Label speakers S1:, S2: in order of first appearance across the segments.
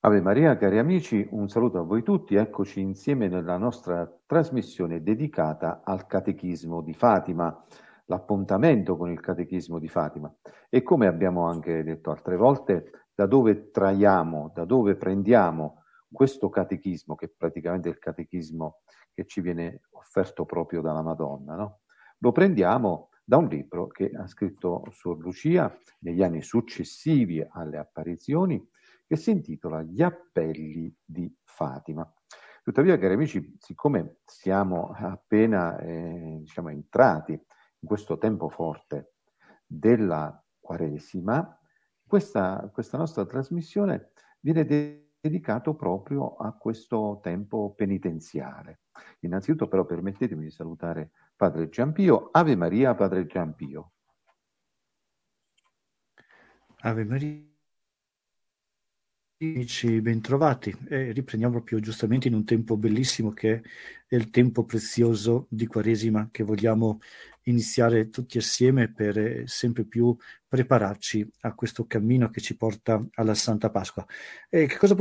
S1: Ave Maria, cari amici, un saluto a voi tutti. Eccoci insieme nella nostra trasmissione dedicata al Catechismo di Fatima, l'appuntamento con il Catechismo di Fatima. E come abbiamo anche detto altre volte, da dove traiamo, da dove prendiamo questo catechismo, che è praticamente il catechismo che ci viene offerto proprio dalla Madonna, no? Lo prendiamo da un libro che ha scritto Suor Lucia negli anni successivi alle apparizioni, che si intitola Gli appelli di Fatima. Tuttavia, cari amici, siccome siamo appena entrati in questo tempo forte della Quaresima, questa nostra trasmissione viene dedicata proprio a questo tempo penitenziale. Innanzitutto però permettetemi di salutare Padre Giampio. Ave Maria, Padre Giampio.
S2: Ave Maria, amici, bentrovati. Riprendiamo proprio giustamente in un tempo bellissimo che è il tempo prezioso di Quaresima, che vogliamo iniziare tutti assieme per sempre più prepararci a questo cammino che ci porta alla Santa Pasqua. Che cosa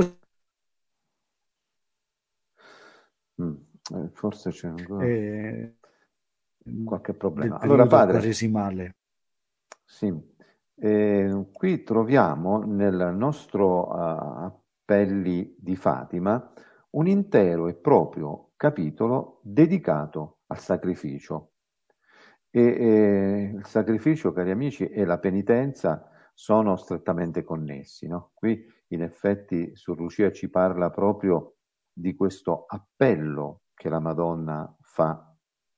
S1: Forse c'è ancora
S2: eh,
S1: qualche
S2: del
S1: problema. Allora,
S2: periodo
S1: Padre,
S2: quaresimale?
S1: sì, qui troviamo nel nostro Appelli di Fatima un intero e proprio capitolo dedicato al sacrificio. Il sacrificio, cari amici, e la penitenza sono strettamente connessi, no? Qui, in effetti, Suor Lucia ci parla proprio di questo appello che la Madonna fa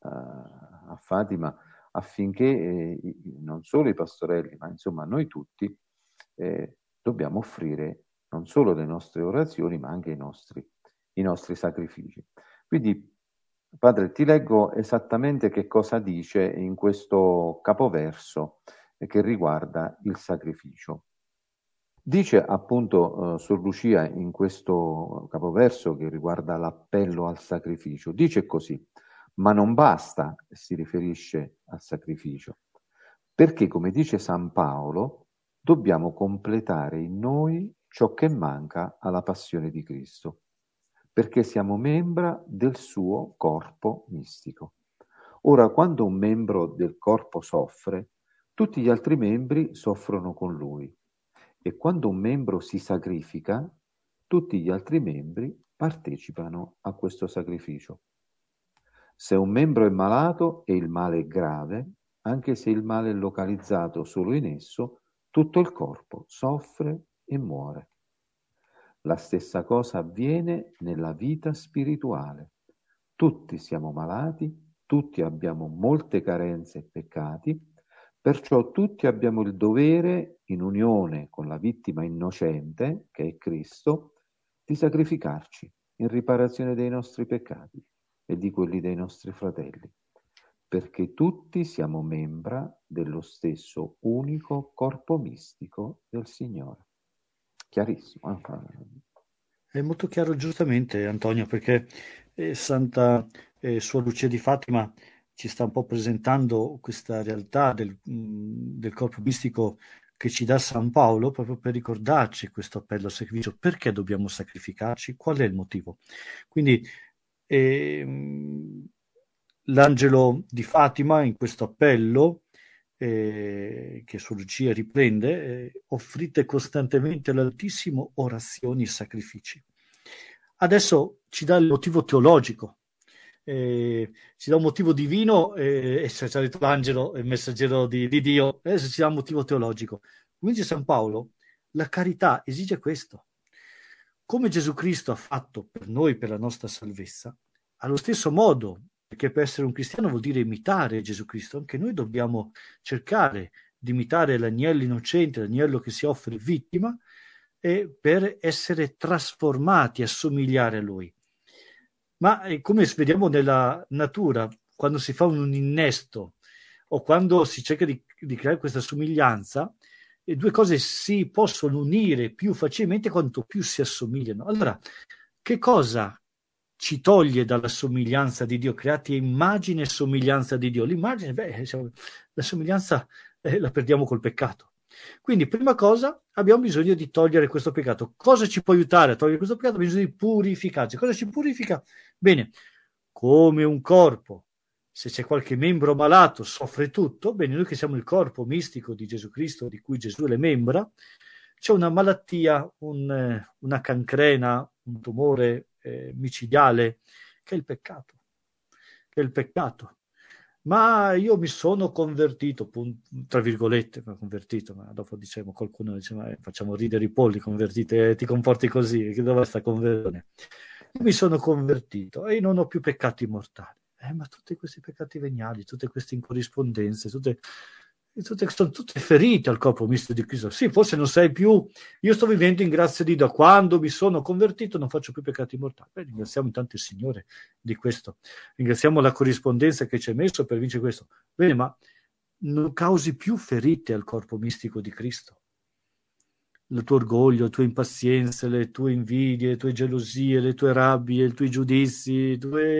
S1: a Fatima affinché non solo i pastorelli, ma insomma noi tutti dobbiamo offrire non solo le nostre orazioni, ma anche i nostri sacrifici. Quindi, Padre, ti leggo esattamente che cosa dice in questo capoverso che riguarda il sacrificio. Dice appunto Suor Lucia in questo capoverso che riguarda l'appello al sacrificio, dice così: ma non basta, si riferisce al sacrificio, perché come dice San Paolo, dobbiamo completare in noi ciò che manca alla passione di Cristo, perché siamo membra del suo corpo mistico. Ora, quando un membro del corpo soffre, tutti gli altri membri soffrono con lui. E quando un membro si sacrifica, tutti gli altri membri partecipano a questo sacrificio. Se un membro è malato e il male è grave, anche se il male è localizzato solo in esso, tutto il corpo soffre e muore. La stessa cosa avviene nella vita spirituale. Tutti siamo malati, tutti abbiamo molte carenze e peccati, perciò tutti abbiamo il dovere, in unione con la vittima innocente, che è Cristo, di sacrificarci in riparazione dei nostri peccati e di quelli dei nostri fratelli, perché tutti siamo membra dello stesso unico corpo mistico del Signore. Chiarissimo.
S2: È molto chiaro, giustamente, Antonio, perché Santa Suor Lucia di Fatima ci sta un po' presentando questa realtà del corpo mistico che ci dà San Paolo, proprio per ricordarci questo appello al sacrificio. Perché dobbiamo sacrificarci? Qual è il motivo? Quindi l'angelo di Fatima in questo appello che Suor Lucia riprende, offrite costantemente all'Altissimo orazioni e sacrifici. Adesso ci dà il motivo teologico, ci dà un motivo divino, e ci ha detto l'angelo, il messaggero di Dio, adesso ci dà un motivo teologico. Come dice San Paolo, la carità esige questo. Come Gesù Cristo ha fatto per noi, per la nostra salvezza, allo stesso modo, perché per essere un cristiano vuol dire imitare Gesù Cristo, anche noi dobbiamo cercare di imitare l'agnello innocente, l'agnello che si offre vittima, per essere trasformati, assomigliare a Lui. Ma come vediamo nella natura, quando si fa un innesto o quando si cerca di creare questa somiglianza, le due cose si possono unire più facilmente quanto più si assomigliano. Allora, che cosa ci toglie dalla somiglianza di Dio, creati a immagine e somiglianza di Dio? L'immagine, la somiglianza la perdiamo col peccato. Quindi, prima cosa, abbiamo bisogno di togliere questo peccato. Cosa ci può aiutare a togliere questo peccato? Abbiamo bisogno di purificarci. Cosa ci purifica? Bene, come un corpo, se c'è qualche membro malato, soffre tutto. Bene, noi che siamo il corpo mistico di Gesù Cristo, di cui Gesù è le membra, c'è una malattia, una cancrena, un tumore micidiale, che è il peccato. Che è il peccato. Ma io mi sono convertito, tra virgolette, convertito, ma dopo diciamo, qualcuno dice, ma facciamo ridere i polli, convertite, ti comporti così, che dove sta conversione? Io mi sono convertito e non ho più peccati mortali. Ma tutti questi peccati veniali, tutte queste incorrispondenze, sono tutte ferite al corpo misto di Cristo. Sì, forse non sai più, io sto vivendo in grazia di Dio, da quando mi sono convertito non faccio più peccati mortali. Ringraziamo intanto il Signore di questo, ringraziamo la corrispondenza che ci ha messo per vincere questo. Bene, ma non causi più ferite al corpo mistico di Cristo. Il tuo orgoglio, le tue impazienze, le tue invidie, le tue gelosie, le tue rabbie, i tuoi giudizi, i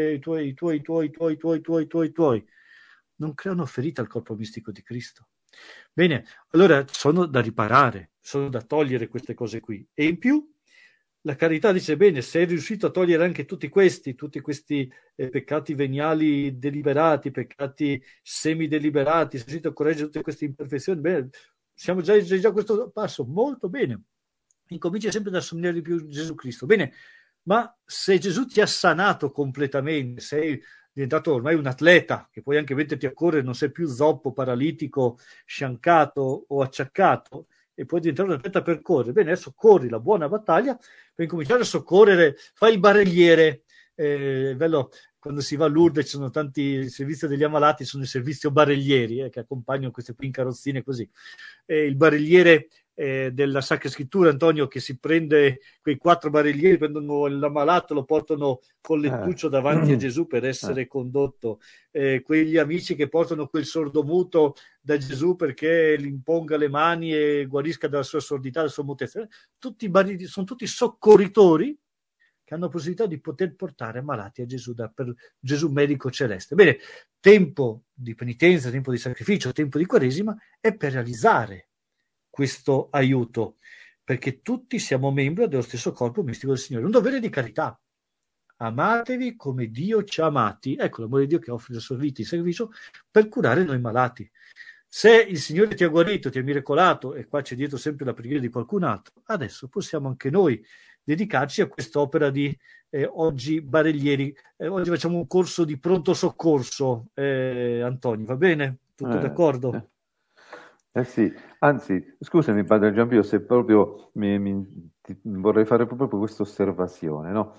S2: tuoi, non creano ferita al corpo mistico di Cristo. Bene, allora sono da riparare, sono da togliere queste cose qui. E in più la carità dice, bene, sei riuscito a togliere anche tutti questi peccati veniali deliberati, peccati semideliberati, sei riuscito a correggere tutte queste imperfezioni, bene, siamo già a questo passo, molto bene. Incomincia sempre ad assomigliare di più a Gesù Cristo. Bene, ma se Gesù ti ha sanato completamente, sei diventato ormai un atleta, che puoi anche metterti a correre, non sei più zoppo, paralitico, sciancato o acciaccato, e puoi diventare un atleta per correre. Bene, adesso corri la buona battaglia per incominciare a soccorrere, fai il barelliere, bello, quando si va a Lourdes ci sono tanti servizi degli ammalati, sono i servizi barellieri che accompagnano queste qui in carrozzine così. Il barelliere della Sacra Scrittura, Antonio, che si prende quei 4 barellieri, prendono l'ammalato, lo portano con lettuccio davanti a Gesù per essere condotto, quegli amici che portano quel sordomuto da Gesù perché gli imponga le mani e guarisca dalla sua sordità, dalla sua mutezza, sono tutti soccorritori che hanno la possibilità di poter portare ammalati a Gesù, per Gesù medico celeste. Bene, tempo di penitenza, tempo di sacrificio, tempo di quaresima è per realizzare questo aiuto, perché tutti siamo membri dello stesso corpo mistico del Signore. Un dovere di carità. Amatevi come Dio ci ha amati. Ecco l'amore di Dio che offre la sua vita in sacrificio per curare noi malati. Se il Signore ti ha guarito, ti ha miracolato, e qua c'è dietro sempre la preghiera di qualcun altro, adesso possiamo anche noi dedicarci a quest'opera di oggi barellieri. Oggi facciamo un corso di pronto soccorso, Antonio, va bene? Tutto d'accordo?
S1: Sì, anzi, scusami Padre Giampio, se proprio vorrei fare proprio questa osservazione, no?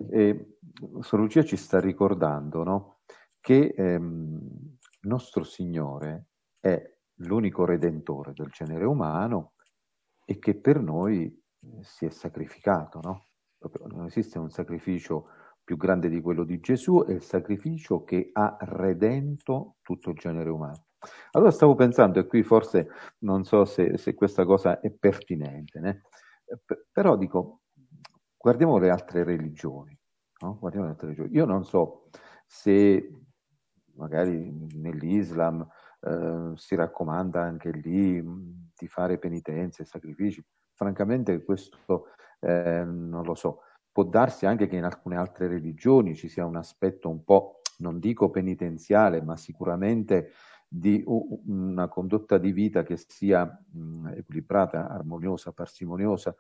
S1: Sor Lucia ci sta ricordando, no? Che nostro Signore è l'unico redentore del genere umano e che per noi si è sacrificato, no? Proprio non esiste un sacrificio più grande di quello di Gesù, è il sacrificio che ha redento tutto il genere umano. Allora stavo pensando, e qui forse non so se questa cosa è pertinente, né? Però dico, guardiamo le altre religioni, no? Guardiamo le altre religioni. Io non so se magari nell'Islam si raccomanda anche lì di fare penitenze e sacrifici. Francamente questo non lo so. Può darsi anche che in alcune altre religioni ci sia un aspetto un po', non dico penitenziale, ma sicuramente di una condotta di vita che sia equilibrata, armoniosa, parsimoniosa.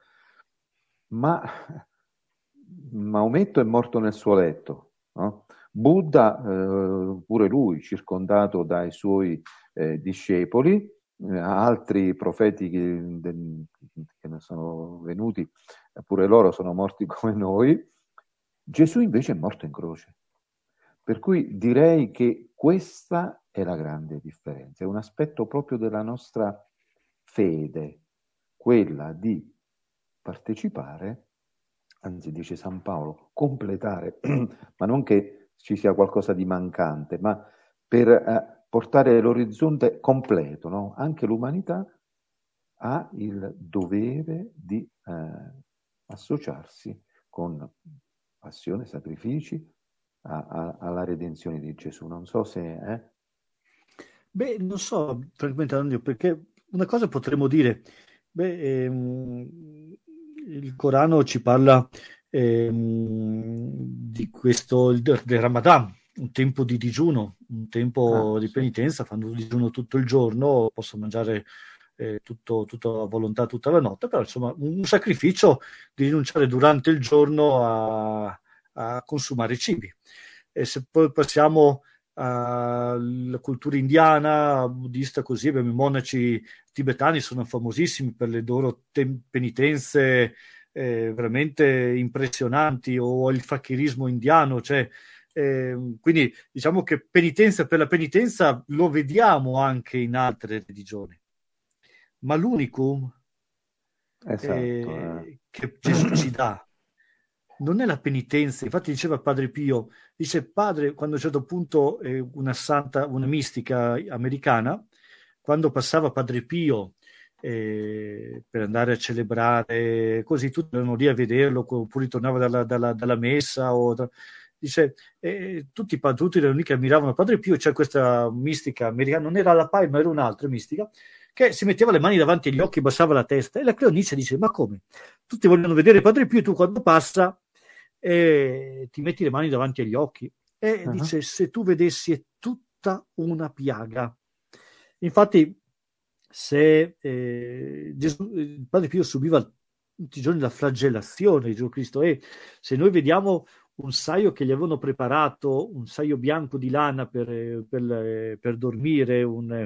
S1: Ma Maometto è morto nel suo letto, no? Buddha, pure lui, circondato dai suoi discepoli, altri profeti che ne sono venuti, pure loro sono morti come noi. Gesù invece è morto in croce. Per cui direi che questa è la grande differenza, è un aspetto proprio della nostra fede, quella di partecipare, anzi dice San Paolo, completare, ma non che ci sia qualcosa di mancante, ma per portare l'orizzonte completo, no? Anche l'umanità ha il dovere di associarsi con passione, sacrifici, alla redenzione di Gesù. Non so se...
S2: Beh, non so, francamente, perché una cosa potremmo dire, il Corano ci parla di questo, del Ramadan, un tempo di digiuno, un tempo di
S1: Sì.
S2: penitenza, fanno digiuno tutto il giorno, possono mangiare tutta la volontà tutta la notte, però insomma un sacrificio di rinunciare durante il giorno a consumare cibi. E se poi passiamo alla cultura indiana, buddista, così abbiamo i monaci tibetani, sono famosissimi per le loro penitenze veramente impressionanti, o il fakirismo indiano, cioè, quindi diciamo che penitenza per la penitenza lo vediamo anche in altre religioni, ma l'unicum
S1: Esatto.
S2: che Gesù ci dà non è la penitenza. Infatti diceva Padre Pio, dice padre, quando a un certo punto una santa, una mistica americana, quando passava Padre Pio per andare a celebrare, così tutti erano lì a vederlo, oppure tornava dalla messa, dice, tutti erano lì che ammiravano Padre Pio. C'è questa mistica americana, non era la Pai, ma era un'altra mistica, che si metteva le mani davanti agli occhi, abbassava la testa, e la Cleonice dice, ma come? Tutti vogliono vedere Padre Pio, tu quando passa ti metti le mani davanti agli occhi, e
S1: Uh-huh.
S2: dice, se tu vedessi è tutta una piaga. Infatti, se il Padre Pio subiva tutti i giorni la flagellazione di Gesù Cristo, e se noi vediamo un saio che gli avevano preparato, un saio bianco di lana per dormire,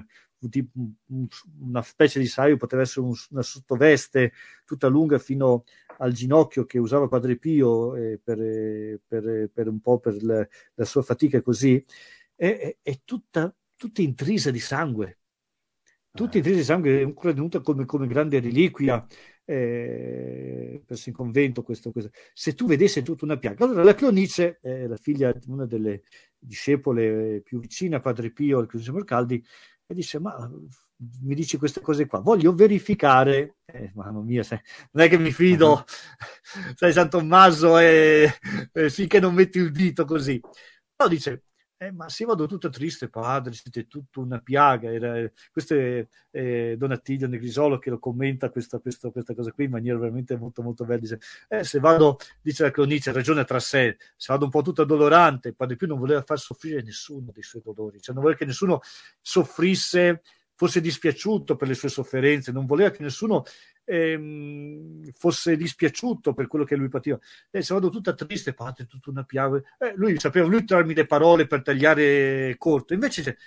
S2: una specie di saio, poteva essere una sottoveste tutta lunga fino al ginocchio che usava Padre Pio per un po' per la sua fatica, così, è tutta intrisa di sangue. Tutti i trisi di sangue è ancora tenuta come grande reliquia presso in convento. Questo. Se tu vedessi tutta una piaga. Allora la Cleonice, la figlia, una delle discepole più vicine a Padre Pio, il Cleonice Morcaldi, e dice, ma mi dici queste cose qua, voglio verificare, mamma mia, non è che mi fido, sai, San Tommaso, finché non metti il dito così. No, dice, ma se vado tutto triste, padre, siete tutta una piaga. Questo è Don Attilio Negrisolo che lo commenta questa cosa qui in maniera veramente molto molto bella. Dice, se vado, dice la Cleonice, ragiona tra sé, se vado un po' tutto addolorante, Padre Pio non voleva far soffrire nessuno dei suoi dolori, cioè non voleva che nessuno soffrisse, fosse dispiaciuto per le sue sofferenze, non voleva che nessuno fosse dispiaciuto per quello che lui pativa. Se vado tutta triste, padre, tutta una piaga. Lui sapeva trarmi le parole per tagliare corto, invece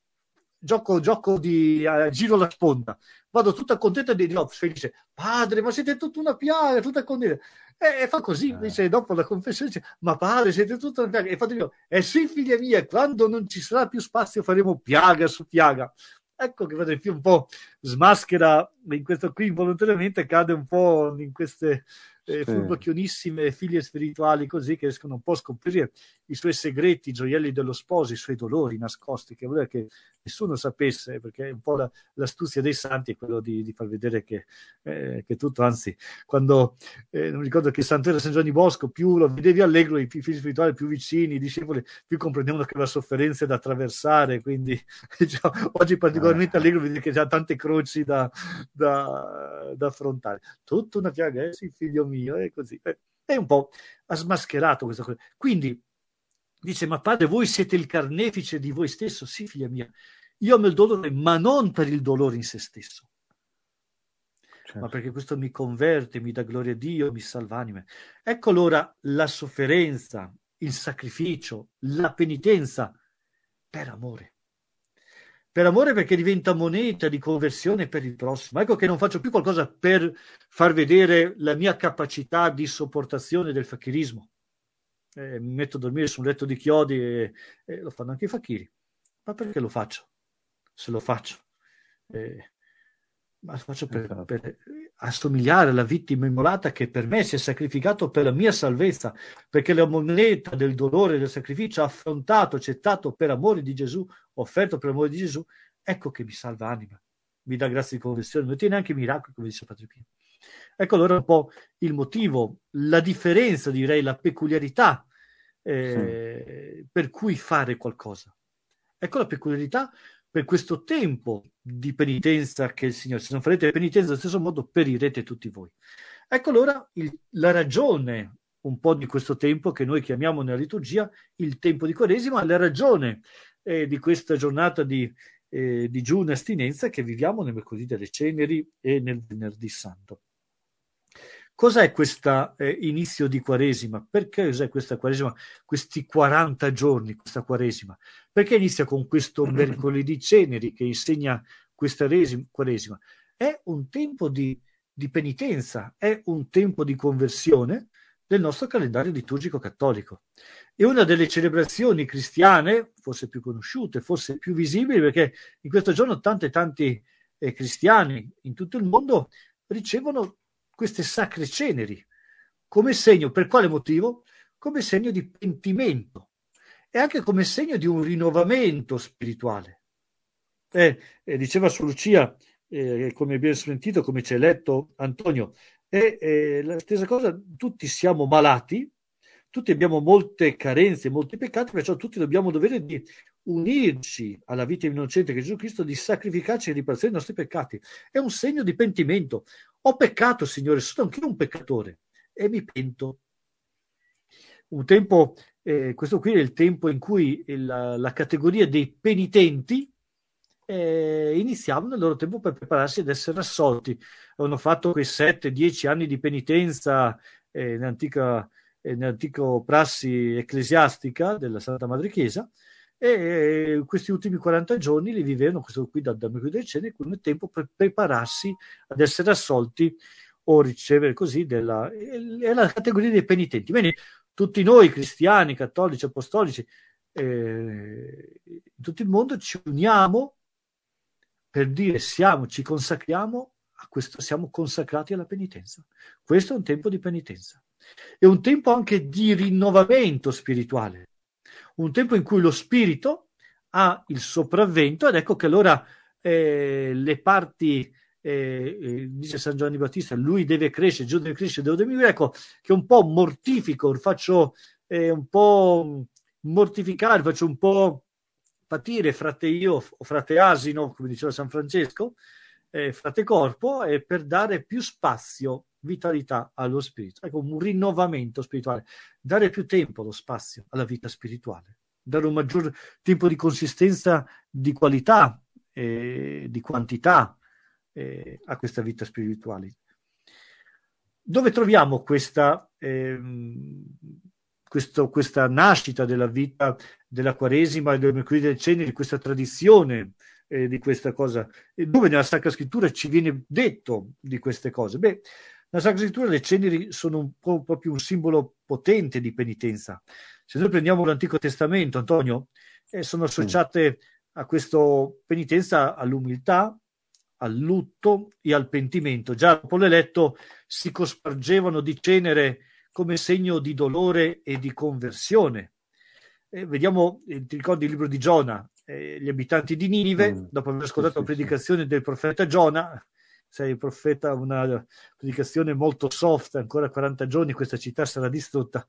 S2: gioco di giro la sponda, vado tutta contenta di no, felice, padre, ma siete tutta una piaga, tutta contenta. E fa così, dice, dopo la confessione, dice, ma padre, siete tutta una piaga. E fate io, sì, figlia mia, quando non ci sarà più spazio faremo piaga su piaga. Ecco che Padre Pio un po' smaschera in questo qui, involontariamente cade un po' in queste furbacchionissime figlie spirituali, così, che riescono un po' a scoprire i suoi segreti, i gioielli dello sposo, i suoi dolori nascosti, che voleva che nessuno sapesse, perché un po' l'astuzia dei santi è quello di far vedere che tutto, anzi, quando non mi ricordo che santo era San Giovanni Bosco, più lo vedevi allegro, i figli spirituali più vicini, i discepoli più comprendevano che la sofferenza è da attraversare, quindi diciamo, oggi particolarmente allegro vedere che c'ha tante croci da affrontare. Tutta una piaga, sì, figlio mio, è così. È un po' ha smascherato questa cosa. Quindi dice, ma padre, voi siete il carnefice di voi stesso? Sì, figlia mia, io amo il dolore, ma non per il dolore in se stesso, certo, ma perché questo mi converte, mi dà gloria a Dio, mi salva anime. Ecco allora la sofferenza, il sacrificio, la penitenza per amore. Per amore, perché diventa moneta di conversione per il prossimo. Ecco che non faccio più qualcosa per far vedere la mia capacità di sopportazione del fakirismo. Mi metto a dormire su un letto di chiodi e lo fanno anche i fakiri. Ma perché lo faccio? Se lo faccio. Ma lo faccio per assomigliare alla vittima immolata che per me si è sacrificato per la mia salvezza, perché la moneta del dolore e del sacrificio ha affrontato, accettato per amore di Gesù, offerto per amore di Gesù, ecco che mi salva anima, mi dà grazia di conversione, non tiene anche miracoli, come dice Padre Pio. Ecco allora un po' il motivo, la differenza, direi, la peculiarità per cui fare qualcosa. Ecco la peculiarità per questo tempo di penitenza che il Signore, se non farete penitenza allo stesso modo perirete tutti voi. Ecco allora la ragione un po' di questo tempo che noi chiamiamo nella liturgia il tempo di Quaresima, la ragione di questa giornata di digiuno e astinenza che viviamo nel mercoledì delle ceneri e nel venerdì santo. Cos'è questo inizio di Quaresima? Perché cos'è questa Quaresima? Questi 40 giorni, questa Quaresima? Perché inizia con questo mercoledì ceneri che insegna questa Quaresima? È un tempo di penitenza, è un tempo di conversione del nostro calendario liturgico cattolico. È una delle celebrazioni cristiane, forse più conosciute, forse più visibili, perché in questo giorno tanti cristiani in tutto il mondo ricevono queste sacre ceneri come segno, per quale motivo? Come segno di pentimento e anche come segno di un rinnovamento spirituale. Diceva su Lucia, come abbiamo sentito, come ci ha letto Antonio, la stessa cosa, tutti siamo malati, tutti abbiamo molte carenze, molti peccati, perciò tutti dobbiamo dovere di unirci alla vita innocente che è Gesù Cristo, di sacrificarci e riparazione dei nostri peccati. È un segno di pentimento. Ho peccato, Signore, sono anch'io un peccatore e mi pento. Un tempo, questo qui è il tempo in cui la categoria dei penitenti iniziavano il loro tempo per prepararsi ad essere assolti. Hanno fatto quei 7-10 anni di penitenza nell'antica prassi ecclesiastica della Santa Madre Chiesa, e questi ultimi 40 giorni li vivevano, questo qui da mercoledì delle ceneri, come tempo per prepararsi ad essere assolti o ricevere così è la categoria dei penitenti. Bene, tutti noi cristiani, cattolici, apostolici, in tutto il mondo ci uniamo per dire ci consacriamo a questo, siamo consacrati alla penitenza. Questo è un tempo di penitenza. È un tempo anche di rinnovamento spirituale, un tempo in cui lo spirito ha il sopravvento, ed ecco che allora le parti, dice San Giovanni Battista, lui deve crescere, Gesù deve crescere, devo diminuire, ecco che un po' mortifico, faccio un po' mortificare, faccio un po' patire frate io o frate asino, come diceva San Francesco, frate corpo, per dare più spazio, vitalità allo spirito. Ecco, un rinnovamento spirituale, dare più tempo, lo spazio alla vita spirituale, dare un maggior tempo di consistenza, di qualità, di quantità a questa vita spirituale. Dove troviamo questa nascita della vita della Quaresima e del mercoledì delle ceneri, questa tradizione di questa cosa? E dove nella Sacra Scrittura ci viene detto di queste cose? Beh, nella Sacra Scrittura le ceneri sono un po' proprio un simbolo potente di penitenza. Se noi prendiamo l'Antico Testamento, Antonio, sono associate a questa penitenza all'umiltà, al lutto e al pentimento. Già dopo l'eletto si cospargevano di cenere come segno di dolore e di conversione. Vediamo, ti ricordi il libro di Giona, gli abitanti di Ninive, dopo aver ascoltato la predicazione del profeta Giona, sei il profeta, una predicazione molto soft, ancora 40 giorni questa città sarà distrutta.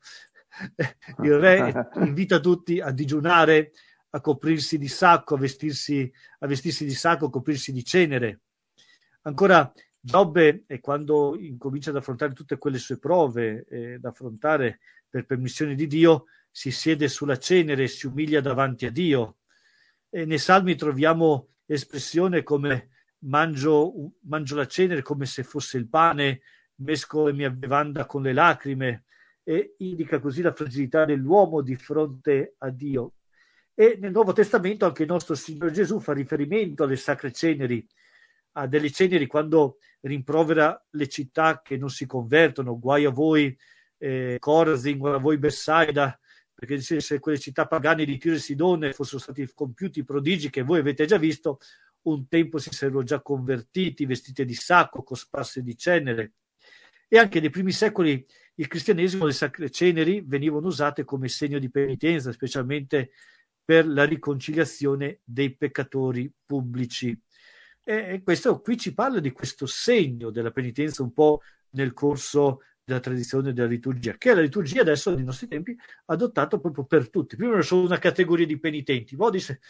S2: Il re invita tutti a digiunare, a coprirsi di sacco, a vestirsi di sacco, a coprirsi di cenere. Ancora Giobbe, quando incomincia ad affrontare tutte quelle sue prove da affrontare per permissione di Dio, si siede sulla cenere e si umilia davanti a Dio. E nei Salmi troviamo espressione come mangio la cenere come se fosse il pane, mescolo la mia bevanda con le lacrime, e indica così la fragilità dell'uomo di fronte a Dio. E nel Nuovo Testamento anche il nostro Signore Gesù fa riferimento alle sacre ceneri, a delle ceneri quando rimprovera le città che non si convertono, guai a voi Corazin, guai a voi Bessaida, perché se quelle città pagane di Tiro e Sidone fossero stati compiuti i prodigi che voi avete già visto, un tempo si sarebbero già convertiti, vestite di sacco, cosparse di cenere. E anche nei primi secoli il cristianesimo, le sacre ceneri venivano usate come segno di penitenza, specialmente per la riconciliazione dei peccatori pubblici. E questo qui ci parla di questo segno della penitenza un po' nel corso della tradizione della liturgia, che la liturgia adesso nei nostri tempi ha adottato proprio per tutti. Prima era solo una categoria di penitenti, poi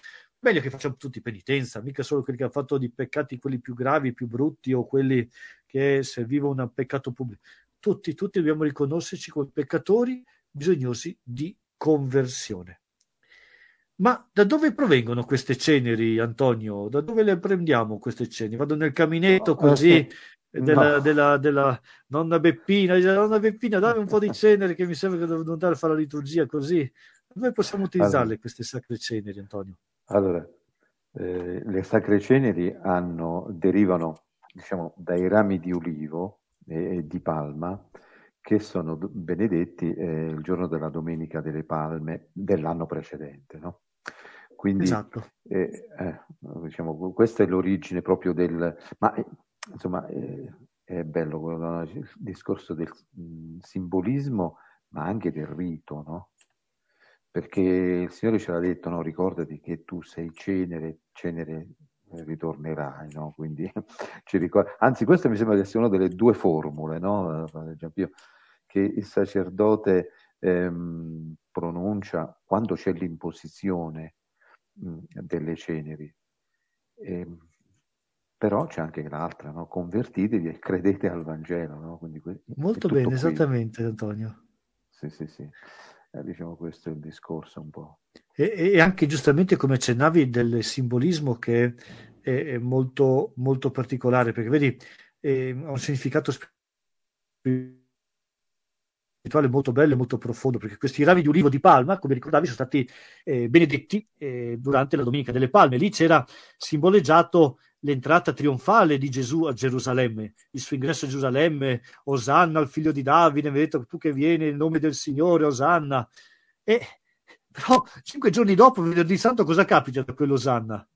S2: meglio che facciamo tutti penitenza, mica solo quelli che hanno fatto di peccati quelli più gravi, più brutti, o quelli che servivano un peccato pubblico. Tutti dobbiamo riconoscerci come peccatori bisognosi di conversione. Ma da dove provengono queste ceneri, Antonio? Da dove le prendiamo queste ceneri? Vado nel caminetto così
S1: No,
S2: della nonna Beppina, dice, nonna Beppina, dammi un po' di ceneri che mi sembra che devo andare a fare la liturgia così. Dove possiamo
S1: allora,
S2: utilizzarle queste sacre ceneri, Antonio?
S1: allora, le sacre ceneri derivano, diciamo, dai rami di ulivo e di palma che sono benedetti il giorno della Domenica delle Palme dell'anno precedente, no? Quindi,
S2: Esatto.
S1: diciamo, questa è l'origine proprio Ma, insomma, è bello il discorso del simbolismo, ma anche del rito, no? Perché il Signore ce l'ha detto, no? Ricordati che tu sei cenere, cenere ritornerai, no? Quindi ci ricorda. Anzi, questa mi sembra che sia una delle due formule, no? Padre Giampio, che il sacerdote pronuncia quando c'è l'imposizione delle ceneri. Però c'è anche l'altra, no? Convertitevi e credete al Vangelo, no? Quindi è
S2: Molto
S1: tutto
S2: bene,
S1: qui.
S2: esattamente, Antonio.
S1: Sì, sì, sì. Diciamo questo è il discorso un po'.
S2: E anche giustamente come accennavi del simbolismo che è molto, molto particolare, perché vedi, ha un significato spirituale molto bello e molto profondo, perché questi rami di ulivo di palma, come ricordavi, sono stati benedetti durante la Domenica delle Palme. Lì c'era simboleggiato l'entrata trionfale di Gesù a Gerusalemme, il suo ingresso a Gerusalemme, Osanna al figlio di Davide, vedete tu che vieni nel nome del Signore, Osanna. E però 5 giorni dopo, venerdì santo, cosa capita da quell'Osanna?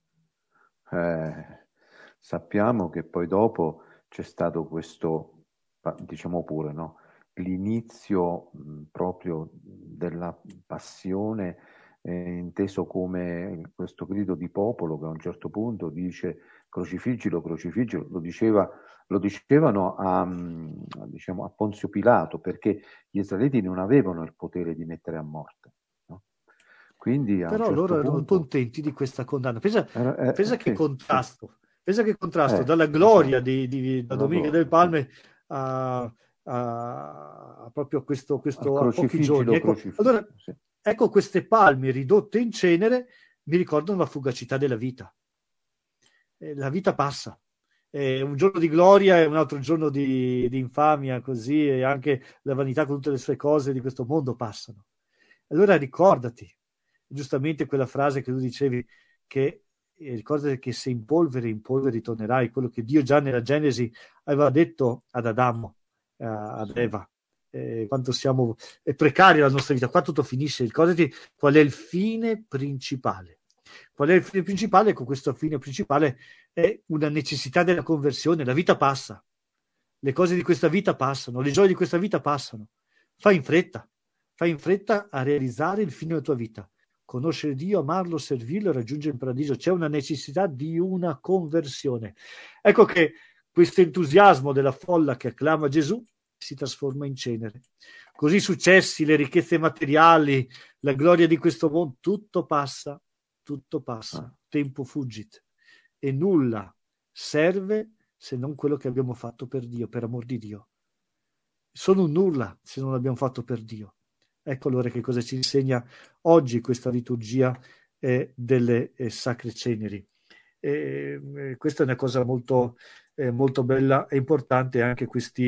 S1: Sappiamo che poi dopo c'è stato questo, diciamo pure, no? L'inizio proprio della passione, inteso come questo grido di popolo che a un certo punto dice crocifiggilo, crocifiggilo, lo dicevano diciamo, a Ponzio Pilato perché gli israeliti non avevano il potere di mettere a morte. No? Quindi a un
S2: Però loro
S1: certo
S2: erano
S1: punto...
S2: contenti di questa condanna. Pensa che
S1: sì, sì.
S2: contrasto, pensa che contrasto dalla gloria
S1: Esatto,
S2: da
S1: della
S2: Domenica del
S1: gloria, sì.
S2: Palme a proprio
S1: Al
S2: a pochi giorni.
S1: crocifiggilo,
S2: Allora,
S1: crocifiggilo, sì.
S2: ecco queste palme ridotte in cenere mi ricordano la fugacità della vita. La vita passa. Un giorno di gloria e un altro giorno di infamia, così, e anche la vanità con tutte le sue cose di questo mondo passano. Allora ricordati, giustamente quella frase che tu dicevi, che ricordati che se in polvere tornerai, quello che Dio già nella Genesi aveva detto ad Adamo, ad
S1: Sì.
S2: Eva. Quanto siamo precari la nostra vita, qua tutto finisce. Ricordati qual è il fine principale. Qual è il fine principale? Con questo fine principale è una necessità della conversione. La vita passa, le cose di questa vita passano, le gioie di questa vita passano. Fai in fretta a realizzare il fine della tua vita. Conoscere Dio, amarlo, servirlo e raggiungere il paradiso. C'è una necessità di una conversione. Ecco che questo entusiasmo della folla che acclama Gesù si trasforma in cenere. Così i successi, le ricchezze materiali, la gloria di questo mondo, tutto passa,
S1: Ah,
S2: tempo fuggit e nulla serve se non quello che abbiamo fatto per Dio, per amor di Dio. Sono un nulla se non l'abbiamo fatto per Dio. Ecco allora che cosa ci insegna oggi questa liturgia delle sacre ceneri. Questa è una cosa molto, molto bella e importante, anche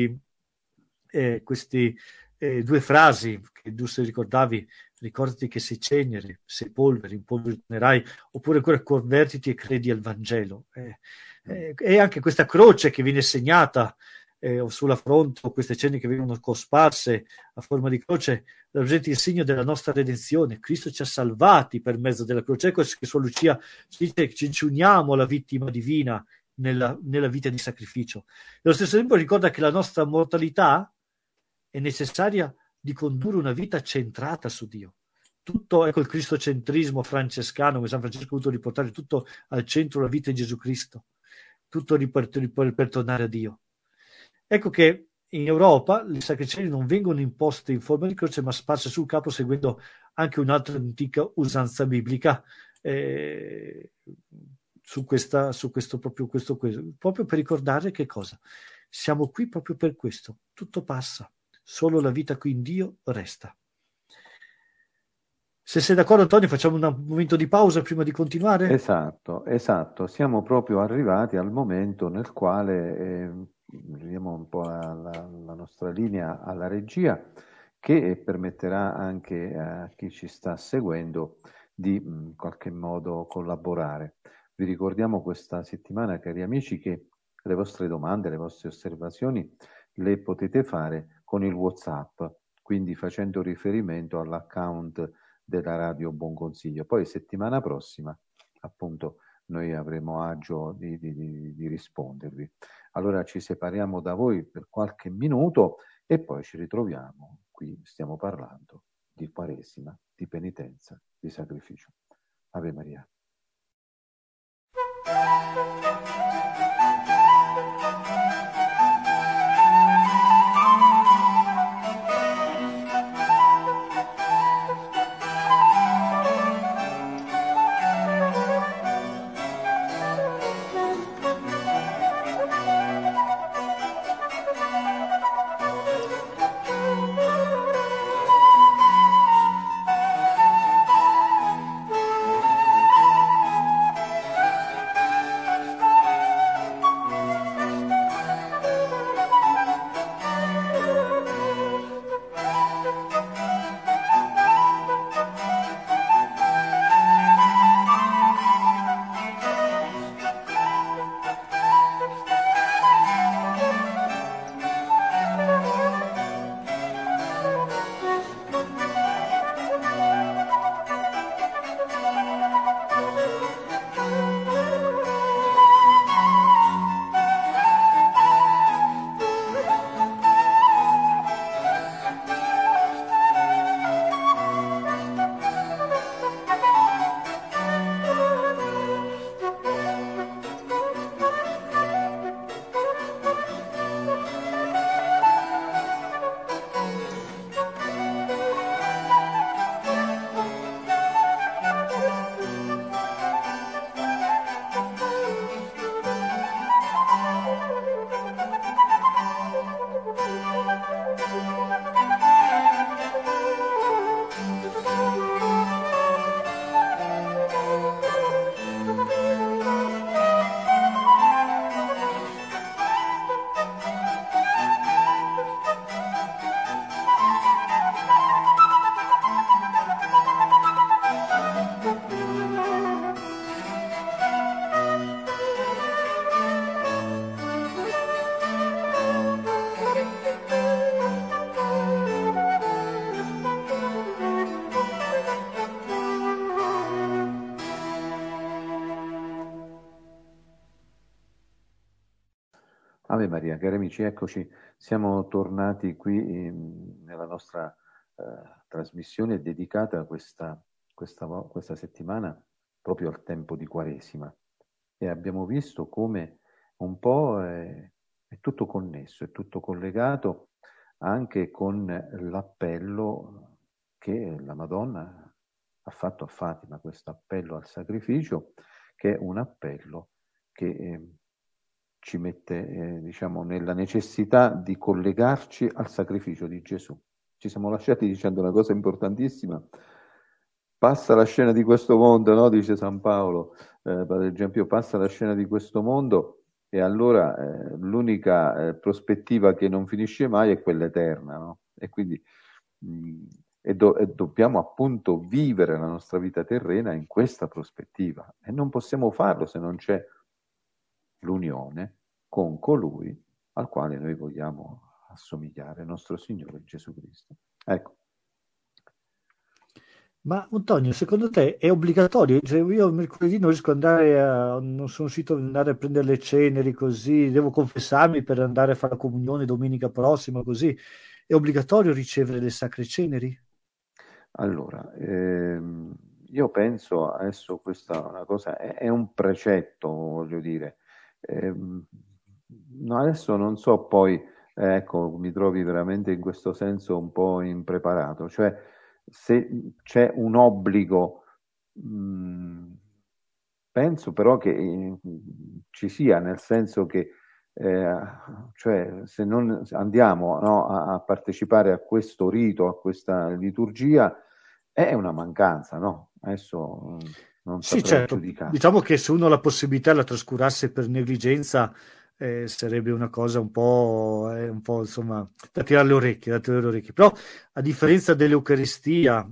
S2: questi due frasi che tu ricordavi, ricordati che sei cenere, sei polvere, in polvere tornerai, oppure ancora convertiti e credi al Vangelo. E anche questa croce che viene segnata o sulla fronte, o queste ceneri che vengono cosparse a forma di croce, rappresenta il segno della nostra redenzione. Cristo ci ha salvati per mezzo della croce. Ecco che Sua Lucia ci dice che ci uniamo alla vittima divina nella vita di sacrificio. Nello stesso tempo ricorda che la nostra mortalità è necessaria di condurre una vita centrata su Dio. Tutto, ecco il cristocentrismo francescano, come San Francesco ha voluto riportare tutto al centro della vita di Gesù Cristo, tutto per tornare a Dio. Ecco che in Europa le sacre ceneri non vengono imposte in forma di croce, ma sparse sul capo seguendo anche un'altra antica usanza biblica, su questo proprio per ricordare che cosa? Siamo qui proprio per questo, tutto passa, solo la vita qui in Dio resta. Se sei d'accordo, Antonio, facciamo un momento di pausa prima di continuare?
S1: Esatto, siamo proprio arrivati al momento nel quale vediamo un po' la nostra linea alla regia, che permetterà anche a chi ci sta seguendo di in qualche modo collaborare. Vi ricordiamo questa settimana, cari amici, che le vostre domande, le vostre osservazioni le potete fare con il WhatsApp, quindi facendo riferimento all'account della Radio Buon Consiglio. Poi settimana prossima, appunto, noi avremo agio di rispondervi. Allora ci separiamo da voi per qualche minuto e poi ci ritroviamo. Qui stiamo parlando di Quaresima, di penitenza, di sacrificio. Ave Maria. Ave Maria, cari amici, eccoci, siamo tornati qui nella nostra trasmissione dedicata questa settimana proprio al tempo di Quaresima, e abbiamo visto come un po' è tutto connesso, è tutto collegato anche con l'appello che la Madonna ha fatto a Fatima, questo appello al sacrificio, che è un appello che ci mette, diciamo, nella necessità di collegarci al sacrificio di Gesù. Ci siamo lasciati dicendo una cosa importantissima: passa la scena di questo mondo, no? Dice San Paolo, Padre Giampio, passa la scena di questo mondo e allora l'unica prospettiva che non finisce mai è quella eterna, no? E quindi dobbiamo appunto vivere la nostra vita terrena in questa prospettiva, e non possiamo farlo se non c'è l'unione con colui al quale noi vogliamo assomigliare, nostro Signore Gesù Cristo. Ecco.
S2: Ma Antonio, secondo te è obbligatorio? Cioè, io mercoledì non riesco ad non sono riuscito ad andare a prendere le ceneri così, devo confessarmi per andare a fare la comunione domenica prossima così. È obbligatorio ricevere le sacre ceneri?
S1: Allora, io penso adesso questa è una cosa, è un precetto, voglio dire. No, adesso non so poi, ecco, mi trovi veramente in questo senso un po' impreparato, cioè se c'è un obbligo penso però che ci sia, nel senso che cioè, se non andiamo, no, a partecipare a questo rito, a questa liturgia, è una mancanza, no? Adesso non
S2: Sì,
S1: saprei
S2: certo.
S1: giudicare.
S2: Diciamo che se uno ha la possibilità la trascurasse per negligenza, sarebbe una cosa un po', insomma, da tirare le orecchie, da tirare le orecchie. Però, a differenza dell'Eucaristia,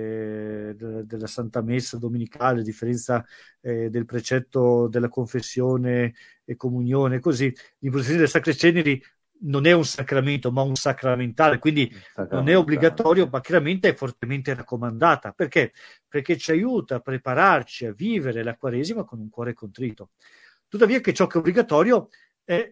S2: della Santa Messa domenicale, a differenza, del precetto della confessione e comunione, così, l'imposizione delle Sacre Ceneri non è un sacramento, ma un sacramentale, quindi non è
S1: Sacramentale,
S2: obbligatorio,
S1: sì.
S2: ma chiaramente è fortemente raccomandata. Perché? Perché ci aiuta a prepararci a vivere la Quaresima con un cuore contrito. Tuttavia che ciò che è obbligatorio è,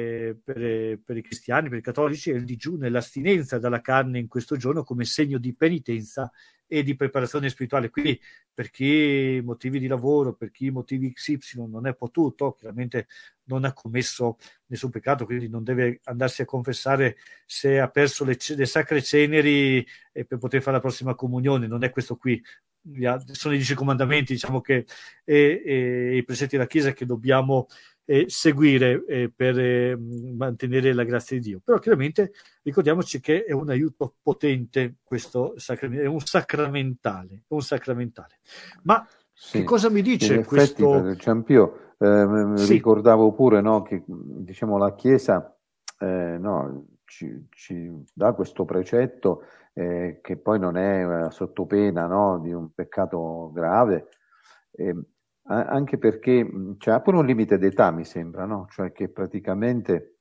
S2: per i cristiani, per i cattolici, è il digiuno e l'astinenza dalla carne in questo giorno come segno di penitenza e di preparazione spirituale. Quindi per chi motivi di lavoro, per chi motivi XY non è potuto, chiaramente non ha commesso nessun peccato, quindi non deve andarsi a confessare se ha perso le sacre ceneri per poter fare la prossima comunione, non è questo qui. Sono i 10 comandamenti, diciamo che i precetti della Chiesa che dobbiamo seguire per mantenere la grazia di Dio. Però chiaramente ricordiamoci che è un aiuto potente questo sacramento, è un sacramentale, un sacramentale. Ma che
S1: Sì,
S2: cosa mi
S1: in
S2: dice
S1: effetti per
S2: questo?
S1: il Ciampio
S2: Sì,
S1: ricordavo pure, no, che diciamo, la Chiesa no, ci dà questo precetto che poi non è sotto pena, no, di un peccato grave, eh, anche perché c'è pure un limite d'età, mi sembra, no? Cioè che praticamente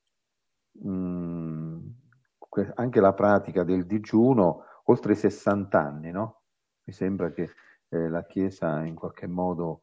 S1: mh, anche la pratica del digiuno oltre i 60 anni, no? Mi sembra che la Chiesa in qualche modo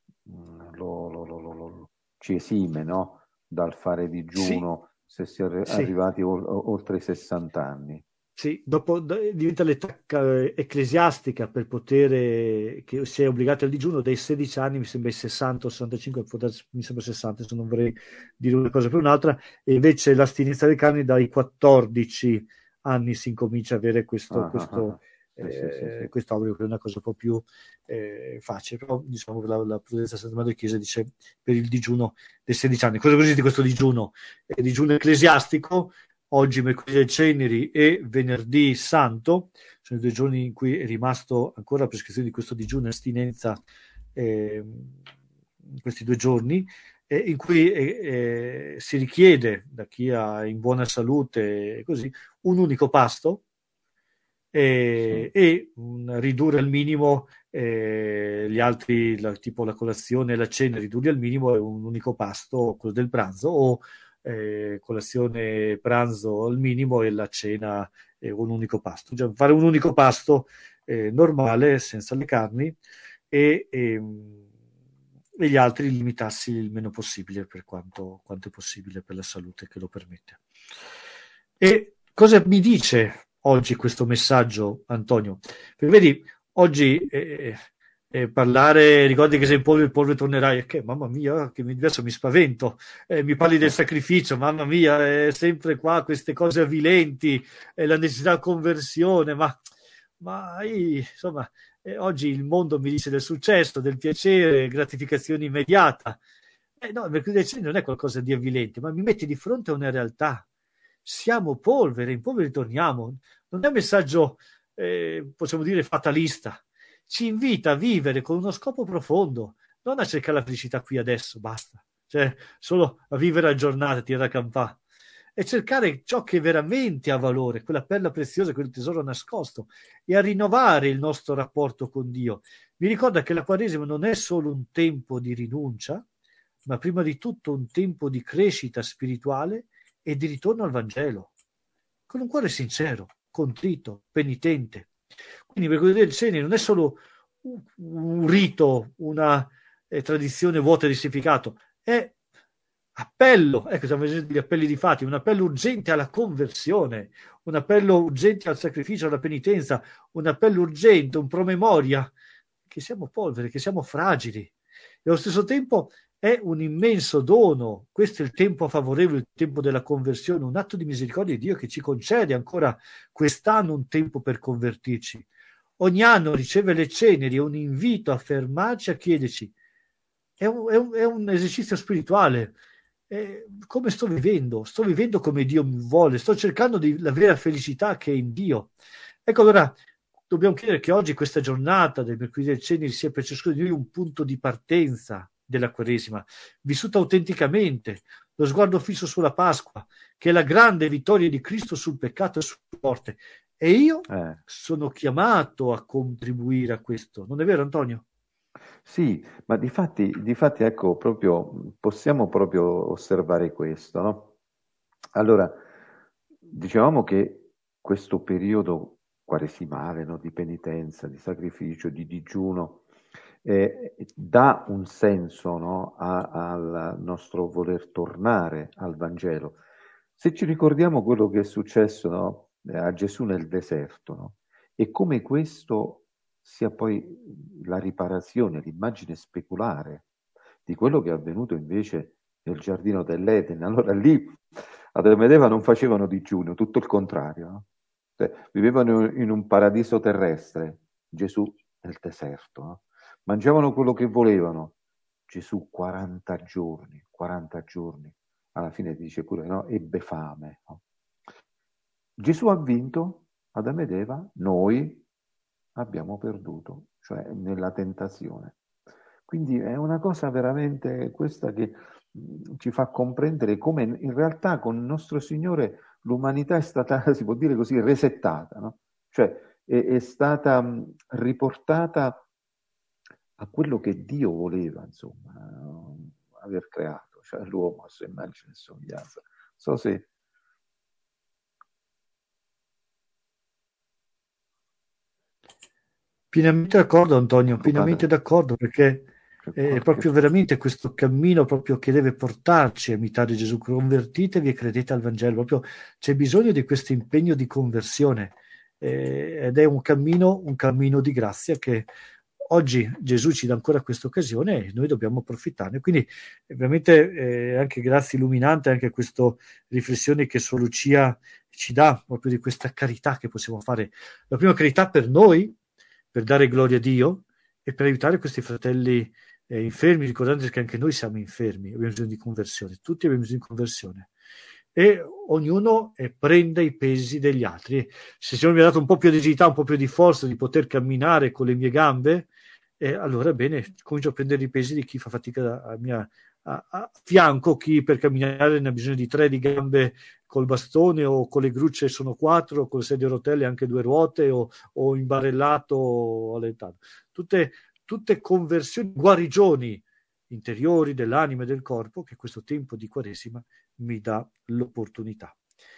S1: ci esime, no? Dal fare
S2: sì,
S1: digiuno se si è
S2: sì.
S1: arrivati oltre i 60 anni.
S2: Sì, dopo diventa l'età ecclesiastica per poter, che si è obbligati al digiuno dai 16 anni, mi sembra i 60 o 65, mi sembra 60, se non vorrei dire una cosa per un'altra, e invece l'astinenza dei carni dai 14 anni si incomincia a avere
S1: Ah, ah, ah, ah. Sì, sì, sì, sì.
S2: quest'obbligo, che è una cosa un po' più facile, però diciamo che la prudenza Santa Madre Chiesa dice per il digiuno dei 16 anni. Cosa così di questo digiuno? Digiuno ecclesiastico. Oggi mercoledì dei Ceneri e venerdì santo sono i 2 giorni in cui è rimasto ancora la prescrizione di questo digiuno e astinenza, in questi 2 giorni, in cui si richiede da chi è in buona salute così, un unico pasto
S1: Sì.
S2: ridurre al minimo gli altri, tipo la colazione e la cena, ridurli al minimo è un unico pasto, quello del pranzo, o colazione, pranzo al minimo e la cena un unico pasto. Cioè, fare un unico pasto normale, senza le carni, e, e, e gli altri limitarsi il meno possibile per quanto è possibile per la salute che lo permette. E cosa mi dice oggi questo messaggio, Antonio? Perché vedi, oggi parlare, ricordi che sei il polvere tornerai, e che mamma mia, che adesso mi spavento, mi parli del sacrificio, mamma mia, è sempre qua queste cose avvilenti, la necessità di conversione, insomma, oggi il mondo mi dice del successo, del piacere, gratificazione immediata. No, il mercoledì del Signore non è qualcosa di avvilente, ma mi mette di fronte a una realtà. Siamo polvere, in polvere torniamo. Non è un messaggio, possiamo dire, fatalista. Ci invita a vivere con uno scopo profondo, non a cercare la felicità qui adesso, basta. Cioè, solo a vivere la giornata, tirare a campà. E cercare ciò che veramente ha valore, quella perla preziosa, quel tesoro nascosto, e a rinnovare il nostro rapporto con Dio. Mi ricorda che la Quaresima non è solo un tempo di rinuncia, ma prima di tutto un tempo di crescita spirituale e di ritorno al Vangelo, con un cuore sincero, contrito, penitente. Quindi mercoledì del Ceni non è solo un rito, una tradizione vuota di significato, è appello, ecco, stiamo vedendo gli appelli di Fatti, un appello urgente alla conversione, un appello urgente al sacrificio, alla penitenza, un appello urgente, un promemoria, che siamo polvere, che siamo fragili. E allo stesso tempo è un immenso dono, questo è il tempo favorevole, il tempo della conversione, un atto di misericordia di Dio che ci concede ancora quest'anno un tempo per convertirci. ogni anno riceve le ceneri, è un invito a fermarci a chiederci, è un esercizio spirituale. Come sto vivendo? Sto vivendo come Dio mi vuole, sto cercando la vera felicità che è in Dio. Ecco, allora dobbiamo chiedere che oggi questa giornata del mercoledì del ceneri sia per ciascuno di noi un punto di partenza della Quaresima, vissuta autenticamente, lo sguardo fisso sulla Pasqua, che è la grande vittoria di Cristo sul peccato e sulla morte. E io sono chiamato a contribuire a questo. Non è vero, Antonio?
S1: Sì, ma difatti ecco, possiamo proprio osservare questo, no? Allora, dicevamo che questo periodo quaresimale, no, di penitenza, di sacrificio, di digiuno, dà un senso, no, al nostro voler tornare al Vangelo. Se ci ricordiamo quello che è successo, no, a Gesù nel deserto, no, e come questo sia poi la riparazione, l'immagine speculare di quello che è avvenuto invece nel giardino dell'Eden. Allora lì Adamo ed Eva non facevano digiuno, tutto il contrario, no? Cioè, vivevano in un paradiso terrestre, Gesù nel deserto, no? Mangiavano quello che volevano, Gesù 40 giorni, alla fine dice pure, no? Ebbe fame, no? Gesù ha vinto, Adamo ed Eva, noi abbiamo perduto, cioè nella tentazione. Quindi è una cosa veramente questa che ci fa comprendere come in realtà con il nostro Signore l'umanità è stata, si può dire così, resettata, no? Cioè è stata riportata a quello che Dio voleva, insomma, aver creato, cioè l'uomo a sua immagine e somiglianza. So se...
S2: Pienamente d'accordo, Antonio,
S1: Ecco,
S2: pienamente
S1: padre,
S2: d'accordo, perché
S1: c'è
S2: è
S1: qualche...
S2: proprio veramente questo cammino proprio che deve portarci a imitare Gesù. Convertitevi e credete al Vangelo. Proprio c'è bisogno di questo impegno di conversione ed è un cammino di grazia che oggi Gesù ci dà ancora questa occasione e noi dobbiamo approfittarne. Quindi veramente anche grazie illuminante anche questa riflessione che Suor Lucia ci dà proprio di questa carità che possiamo fare. La prima carità per noi, per dare gloria a Dio e per aiutare questi fratelli infermi, ricordando che anche noi siamo infermi, abbiamo bisogno di conversione, tutti abbiamo bisogno di conversione. E ognuno prenda i pesi degli altri. Se il Signore mi ha dato un po' più di agilità, un po' più di forza di poter camminare con le mie gambe, allora bene, comincio a prendere i pesi di chi fa fatica a fianco, chi per camminare ne ha bisogno di 3 di gambe col bastone o con le grucce sono 4, con le sedie a rotelle anche 2 ruote o imbarellato o allentato. Tutte conversioni, guarigioni interiori dell'anima e del corpo che questo tempo di Quaresima mi dà l'opportunità.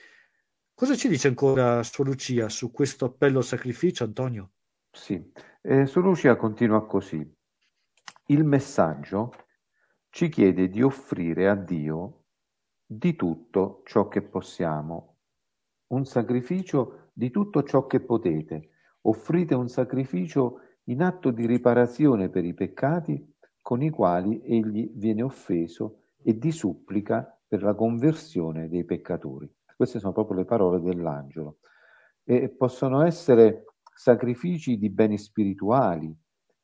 S2: Cosa ci dice ancora Suor Lucia su questo appello al sacrificio, Antonio?
S1: Sì, Suor Lucia continua così. Il messaggio ci chiede di offrire a Dio di tutto ciò che possiamo, un sacrificio di tutto ciò che potete. Offrite un sacrificio in atto di riparazione per i peccati con i quali egli viene offeso e di supplica per la conversione dei peccatori. Queste sono proprio le parole dell'angelo. E possono essere sacrifici di beni spirituali,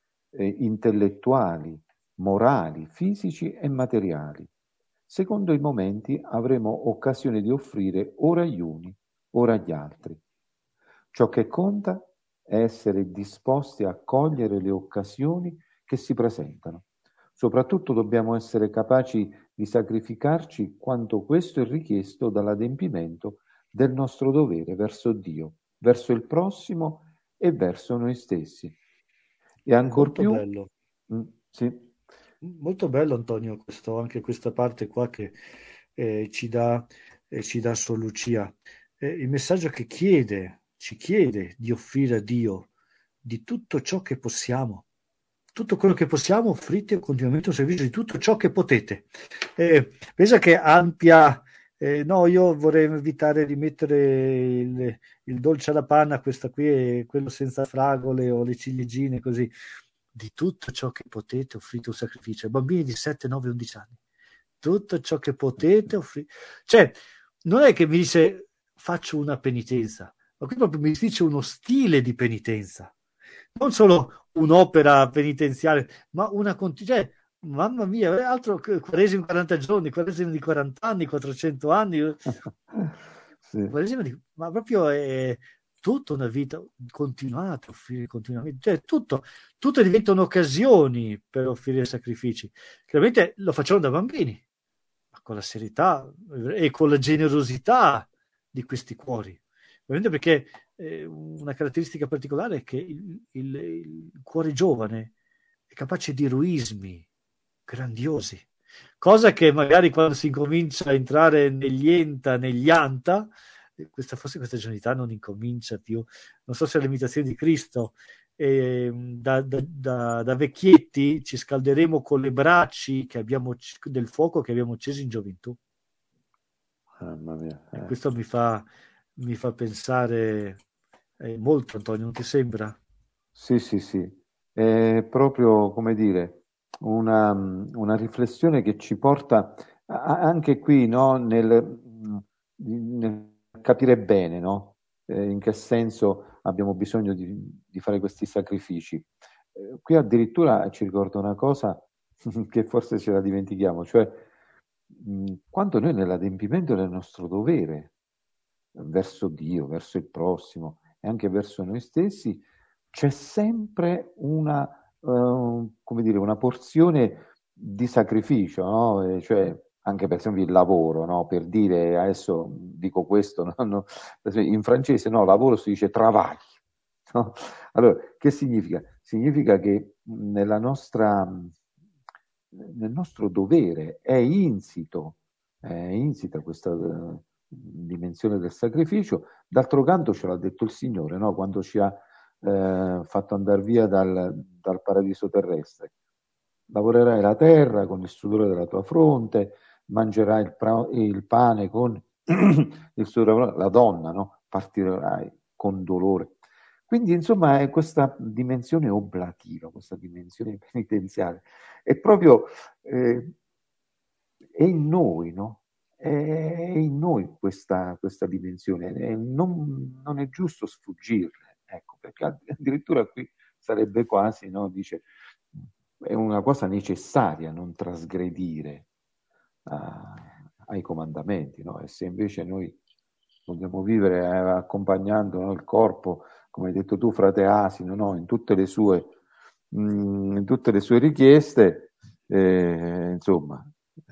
S1: intellettuali, morali, fisici e materiali. Secondo i momenti avremo occasione di offrire ora agli uni, ora agli altri. Ciò che conta è essere disposti a cogliere le occasioni che si presentano. Soprattutto dobbiamo essere capaci di sacrificarci quanto questo è richiesto dall'adempimento del nostro dovere verso Dio, verso il prossimo e verso noi stessi. E ancor
S2: Molto
S1: più...
S2: bello.
S1: Sì.
S2: Molto bello Antonio, anche questa parte qua che ci dà Suor Lucia. Il messaggio che ci chiede di offrire a Dio di tutto ciò che possiamo. Tutto quello che possiamo, offrite continuamente un servizio di tutto ciò che potete. Pensa che ampia... no, io vorrei evitare di mettere il dolce alla panna, questa qui è quello senza fragole o le ciliegine, così di tutto ciò che potete offrite un sacrificio ai bambini di 7, 9, 11 anni. Tutto ciò che potete offrire. Cioè, non è che mi dice faccio una penitenza, ma qui proprio mi dice uno stile di penitenza. non solo un'opera penitenziale, ma una cioè, mamma mia, altro che quaresima di 40 giorni, quaresima di 40 anni, 400 anni,
S1: Sì.
S2: quaresima ma proprio è tutta una vita continuata, offrire continuamente, cioè tutto diventano occasioni per offrire sacrifici. Chiaramente lo facciamo da bambini, ma con la serietà e con la generosità di questi cuori. Ovviamente perché una caratteristica particolare è che il cuore giovane è capace di eroismi grandiosi, cosa che magari quando si incomincia a entrare negli enta, negli anta, forse questa gioventà non incomincia più, non so se è l'imitazione di Cristo, da vecchietti ci scalderemo con le braccia del fuoco che abbiamo acceso in gioventù.
S1: Mamma mia.
S2: E questo mi fa pensare molto, Antonio, non ti sembra?
S1: Sì, sì, sì. È proprio, come dire, una riflessione che ci porta anche qui, no, nel capire bene, no? In che senso abbiamo bisogno di fare questi sacrifici. Qui addirittura ci ricorda una cosa che forse ce la dimentichiamo, cioè quando noi nell'adempimento del nostro dovere verso Dio, verso il prossimo e anche verso noi stessi, c'è sempre come dire, una porzione di sacrificio, no? Cioè, anche per esempio il lavoro, no? Per dire, adesso dico questo, no? In francese no, lavoro si dice travail, no? Allora, che significa? Significa che nel nostro dovere è insita questa dimensione del sacrificio. D'altro canto ce l'ha detto il Signore, no? Quando ci ha fatto andare via dal paradiso terrestre. Lavorerai la terra con il sudore della tua fronte, mangerai il pane con il sudore, la donna, no? Partirai con dolore. Quindi, insomma, è questa dimensione oblativa, questa dimensione penitenziale. È proprio è in noi, no? È in noi questa dimensione. Non è giusto sfuggirle, ecco, perché addirittura qui sarebbe quasi, no? Dice, è una cosa necessaria non trasgredire ai comandamenti, no? E se invece noi vogliamo vivere accompagnando, no, il corpo, come hai detto tu, frate Asino, no? In tutte le sue richieste, insomma,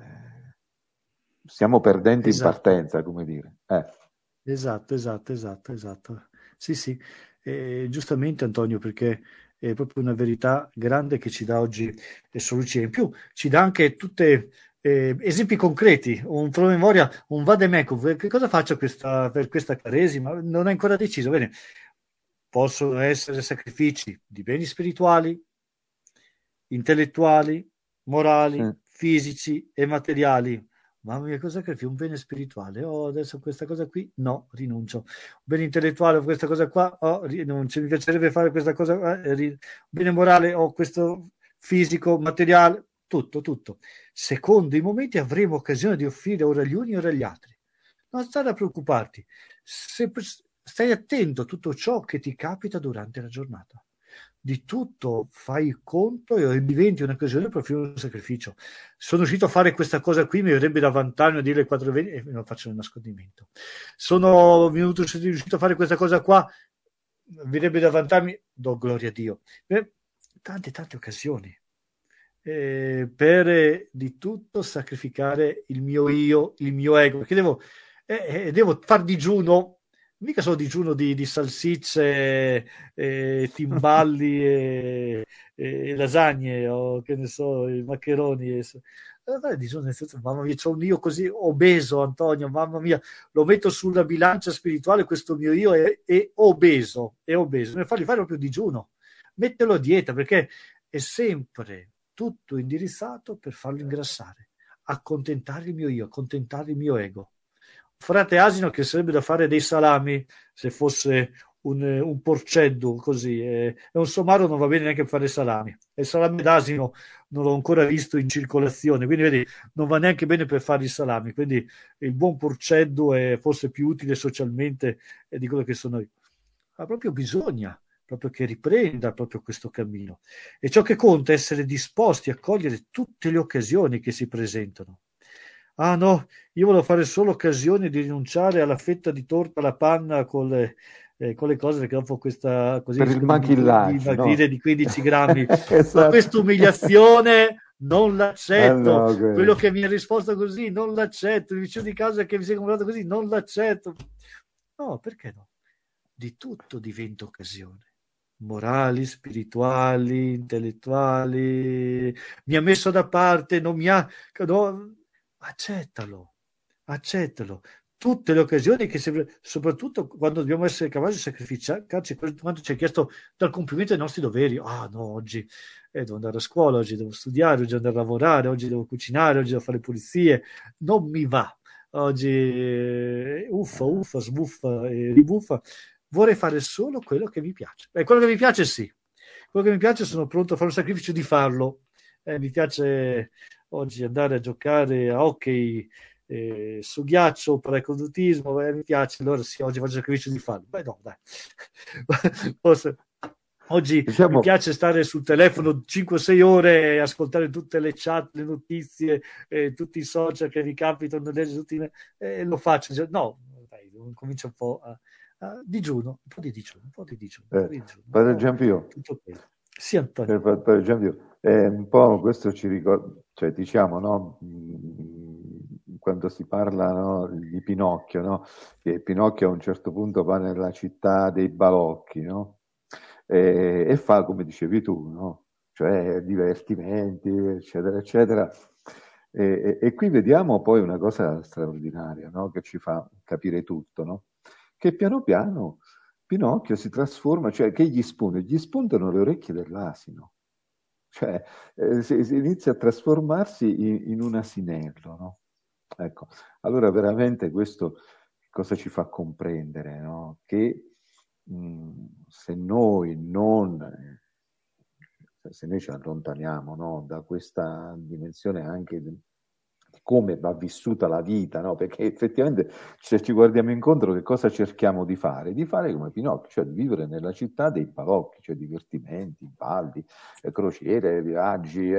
S1: siamo perdenti in
S2: Esatto.
S1: partenza, come dire.
S2: Esatto, esatto, esatto, esatto. Sì, sì, giustamente Antonio, perché è proprio una verità grande che ci dà oggi Solucia. In più ci dà anche tutte esempi concreti, un promemoria, un vademecum. Che cosa faccio per questa Quaresima? Non è ancora deciso. Bene, possono essere sacrifici di beni spirituali, intellettuali, morali,
S1: Eh,
S2: fisici e materiali. Mamma mia, cosa che un bene spirituale? Oh, adesso questa cosa qui, no, rinuncio. Un bene intellettuale, questa cosa qua, oh, rinuncio. Mi piacerebbe fare questa cosa, bene morale, oh, questo fisico, materiale, tutto, tutto. Secondo i momenti avremo occasione di offrire ora agli uni e ora agli altri. Non stare a preoccuparti. Stai attento a tutto ciò che ti capita durante la giornata. Di tutto fai conto e diventi un'occasione per offrire un sacrificio. Sono riuscito a fare questa cosa qui, mi verrebbe da vantarmi a dire le 4:20 e non faccio un nascondimento. Sono riuscito a fare questa cosa qua, mi verrebbe da vantarmi, do gloria a Dio. Tante occasioni per di tutto sacrificare il mio io, il mio ego, perché devo far digiuno, mica solo digiuno di salsicce, timballi e lasagne o che ne so, i maccheroni. Digiuno nel senso, mamma mia, c'ho un io così obeso, Antonio, mamma mia, lo metto sulla bilancia spirituale, questo mio io è obeso, ne fargli fare proprio digiuno, metterlo a dieta, perché è sempre tutto indirizzato per farlo ingrassare, accontentare il mio io, accontentare il mio ego. Frate Asino che sarebbe da fare dei salami se fosse un porceddu così, e un somaro non va bene neanche fare salami. E il salame d'asino non l'ho ancora visto in circolazione, quindi vedi, non va neanche bene per fare i salami, quindi il buon porceddu è forse più utile socialmente di quello che sono io. Ma proprio bisogna proprio che riprenda proprio questo cammino. E ciò che conta è essere disposti a cogliere tutte le occasioni che si presentano. Ah no, io volevo fare solo occasioni di rinunciare alla fetta di torta alla panna con le cose, perché dopo questa così
S1: Per il
S2: rischio di
S1: machillaggio,
S2: dimagrire
S1: no?
S2: di 15 grammi. Ma
S1: Esatto.
S2: questa umiliazione non
S1: Ah
S2: l'accetto.
S1: no,
S2: Quello che mi ha risposto così non l'accetto. Il vicino di casa che mi si è comportato così non l'accetto. No, perché no? Di tutto diventa occasione. Morali, spirituali, intellettuali. Mi ha messo da parte, non mi ha... no, accettalo, accettalo. Tutte le occasioni che soprattutto quando dobbiamo essere capaci di sacrificarci, quando ci è chiesto dal compimento dei nostri doveri. Ah no, oggi devo andare a scuola, oggi devo studiare, oggi devo andare a lavorare, oggi devo cucinare, oggi devo fare pulizie. Non mi va. Oggi uffa, uffa, sbuffa e ribuffa. Vorrei fare solo quello che mi piace. Quello che mi piace sì. Quello che mi piace sono pronto a fare un sacrificio di farlo. Mi piace oggi andare a giocare a hockey su ghiaccio, paracadutismo, mi piace, allora sì, oggi faccio il sacrificio di farlo. Beh no, dai. Forse, oggi mi
S1: Diciamo,
S2: piace stare sul telefono 5-6 ore e ascoltare tutte le chat, le notizie, tutti i social che mi capitano, lo faccio. No, dai, comincio un po' digiuno, un po' di digiuno, un po' di digiuno, un po' di digiuno,
S1: Padre Giampio,
S2: tutto ok. Sì, Antonio.
S1: Padre Giampio, un po' questo ci ricorda, cioè diciamo, no? Quando si parla, no, di Pinocchio, no? Che Pinocchio a un certo punto va nella città dei balocchi, no? E fa come dicevi tu, no? Cioè divertimenti, eccetera, eccetera. E qui vediamo poi una cosa straordinaria, no? Che ci fa capire tutto, no? Che piano piano Pinocchio si trasforma, cioè che gli spunta? Gli spuntano le orecchie dell'asino, cioè si inizia a trasformarsi in un asinello, no? Ecco, allora veramente questo cosa ci fa comprendere, no? Che se noi non, se noi ci allontaniamo, no, da questa dimensione anche di come va vissuta la vita, no? Perché effettivamente se ci guardiamo incontro che cosa cerchiamo di fare? Di fare come Pinocchio, cioè di vivere nella città dei balocchi, cioè divertimenti, balli, crociere, viaggi,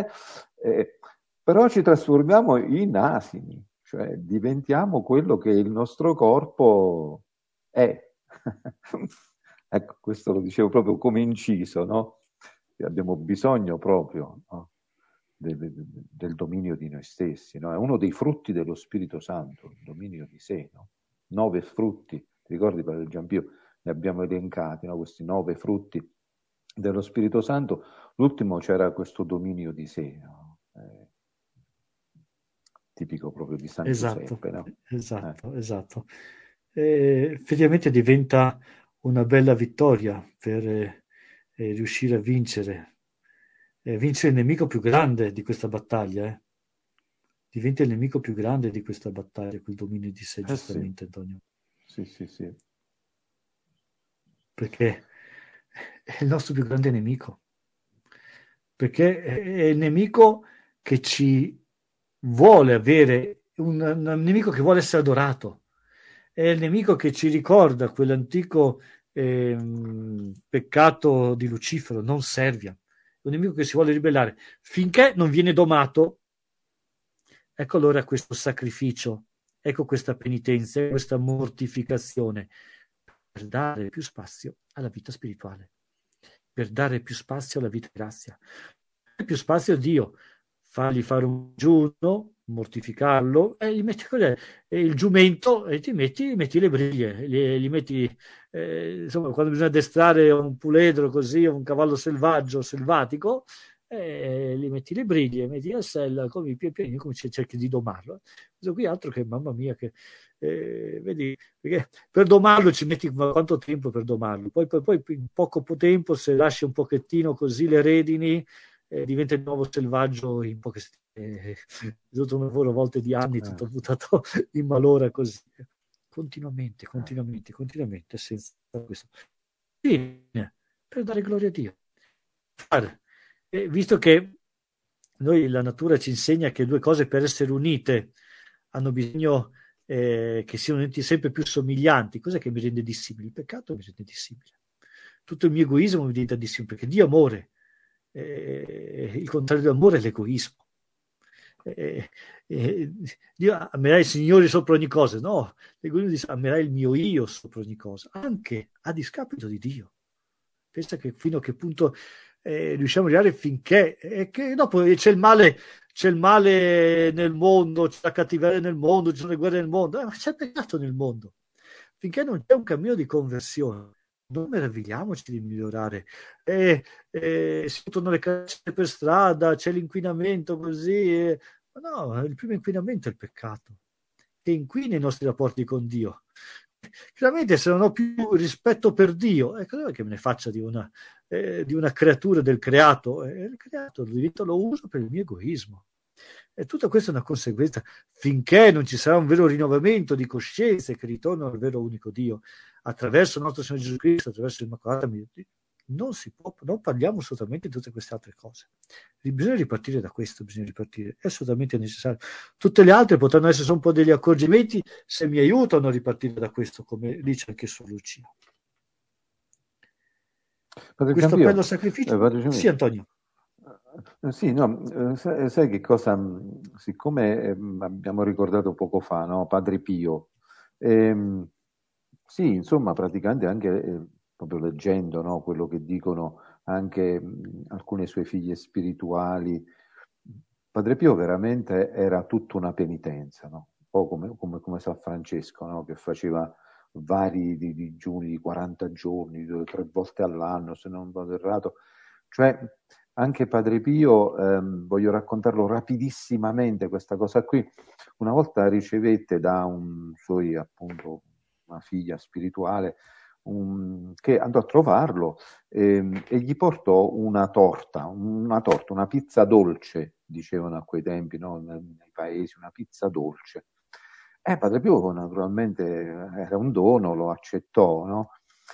S1: però ci trasformiamo in asini, cioè diventiamo quello che il nostro corpo è. Ecco, questo lo dicevo proprio come inciso, no? Che abbiamo bisogno proprio, no? Del dominio di noi stessi, no? È uno dei frutti dello Spirito Santo, il dominio di sé, no? 9 frutti, ti ricordi Padre Giampio? Ne abbiamo elencati, no? Questi 9 frutti dello Spirito Santo. L'ultimo c'era questo dominio di sé, no? Tipico proprio di San
S2: Esatto,
S1: Giuseppe, no?
S2: esatto, esatto. Effettivamente diventa una bella vittoria per riuscire a vincere il nemico più grande di questa battaglia. Diventa il nemico più grande di questa battaglia, quel dominio di sé,
S1: Sì,
S2: giustamente, Antonio.
S1: sì, sì, sì.
S2: Perché è il nostro più grande nemico. Perché è il nemico che ci vuole avere, un nemico che vuole essere adorato. È il nemico che ci ricorda quell'antico peccato di Lucifero, non Servia. È un nemico che si vuole ribellare. Finché non viene domato, ecco allora questo sacrificio, ecco questa penitenza, questa mortificazione, per dare più spazio alla vita spirituale, per dare più spazio alla vita di grazia, più spazio a Dio, fargli fare un digiuno, mortificarlo, e gli metti il giumento e metti le briglie, gli metti, insomma, quando bisogna addestrare un puledro così, un cavallo selvaggio, selvatico, gli metti le briglie, metti la sella, come i piedi, come cerchi di domarlo. Questo qui altro che, mamma mia, che vedi, perché per domarlo ci metti quanto tempo per domarlo? Poi in poco tempo, se lasci un pochettino così le redini, diventa il nuovo selvaggio in poche tutto un lavoro a volte di anni, tutto buttato in malora così. Continuamente, continuamente, continuamente, senza questo. Fine, per dare gloria a Dio. Visto che noi, la natura ci insegna che due cose per essere unite hanno bisogno che siano uniti sempre più somiglianti. Cos'è che mi rende dissimile? Il peccato mi rende dissimile. tutto il mio egoismo mi diventa distinto, perché Dio è amore, il contrario dell'amore è l'egoismo. Eh, Dio amerai i signori sopra ogni cosa, no, l'egoismo dice amerai il mio io sopra ogni cosa, anche a discapito di Dio. Pensa che fino a che punto riusciamo a arrivare finché che dopo c'è il male nel mondo, c'è la cattiveria nel mondo, ci sono le guerre nel mondo, ma c'è il peccato nel mondo. Finché non c'è un cammino di conversione, non meravigliamoci di migliorare. Si mettono le cacce per strada, c'è l'inquinamento così. Ma no, il primo inquinamento è il peccato, che inquina i nostri rapporti con Dio. Chiaramente se non ho più rispetto per Dio, cosa vuoi che me ne faccia di una creatura del creato? Il creato lo uso per il mio egoismo. E tutta questa è una conseguenza finché non ci sarà un vero rinnovamento di coscienze che ritornano al vero unico Dio attraverso il nostro Signore Gesù Cristo, attraverso l'Immacolata. Non si può, non parliamo assolutamente di tutte queste altre cose. Bisogna ripartire da questo, è assolutamente necessario. Tutte le altre potranno essere solo un po' degli accorgimenti se mi aiutano a ripartire da questo, come dice anche su Lucia. Questo appello al sacrificio. Sì, Antonio.
S1: Sì, no, sai che cosa, siccome abbiamo ricordato poco fa, no? Padre Pio, sì, insomma, praticamente anche proprio leggendo, no? Quello che dicono anche alcune sue figlie spirituali, Padre Pio veramente era tutta una penitenza, no? Un po' come San Francesco, no? Che faceva vari digiuni di 40 giorni, 3 volte all'anno, se non vado errato. Cioè, anche Padre Pio, voglio raccontarlo rapidissimamente questa cosa qui, una volta ricevette da appunto, una figlia spirituale, che andò a trovarlo e gli portò una torta, una pizza dolce, dicevano a quei tempi, no? Nei paesi, una pizza dolce. Padre Pio naturalmente era un dono, lo accettò, no?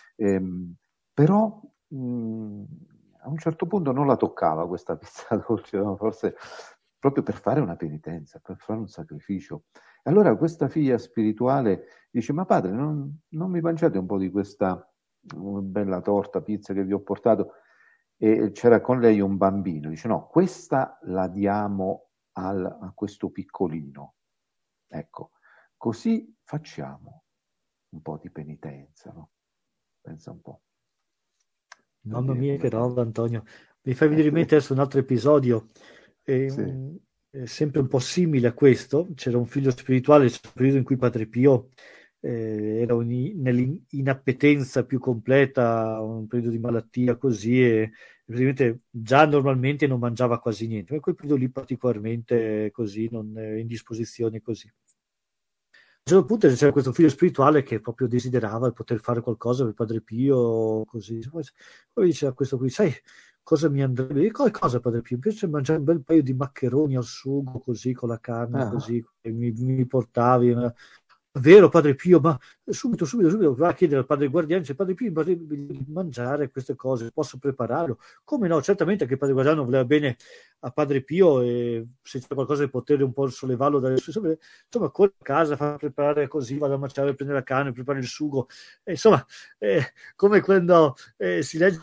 S1: Però a un certo punto non la toccava questa pizza dolce, no? Forse proprio per fare una penitenza, per fare un sacrificio. E allora questa figlia spirituale dice: ma padre, non mi mangiate un po' di questa bella torta, pizza che vi ho portato? E c'era con lei un bambino, dice: no, questa la diamo a questo piccolino. Ecco, così facciamo un po' di penitenza, no? Pensa un po'.
S2: Mamma mia, che roba, Antonio. Mi fai venire in mente adesso un altro episodio,
S1: Sì.
S2: sempre un po' simile a questo. C'era un figlio spirituale, c'era un periodo in cui Padre Pio era nell'inappetenza più completa, un periodo di malattia così, e praticamente già normalmente non mangiava quasi niente, ma in quel periodo lì particolarmente così, non in disposizione così. A un certo punto c'era questo figlio spirituale che proprio desiderava poter fare qualcosa per Padre Pio, così. Poi diceva questo qui: sai cosa mi andrebbe? E cosa Padre Pio? Mi piace mangiare un bel paio di maccheroni al sugo, così, con la carne, così, e mi portavi. Vero Padre Pio, ma subito va a chiedere al Padre Guardiano, se Padre Pio di mangiare queste cose, posso prepararlo? Come no? Certamente che il Padre Guardiano voleva bene a Padre Pio, e se c'è qualcosa di poter un po' sollevarlo dalle sue sopra, insomma, corre a casa, fa preparare così, vado a mangiare, prende la carne, prepara il sugo, insomma, come quando si legge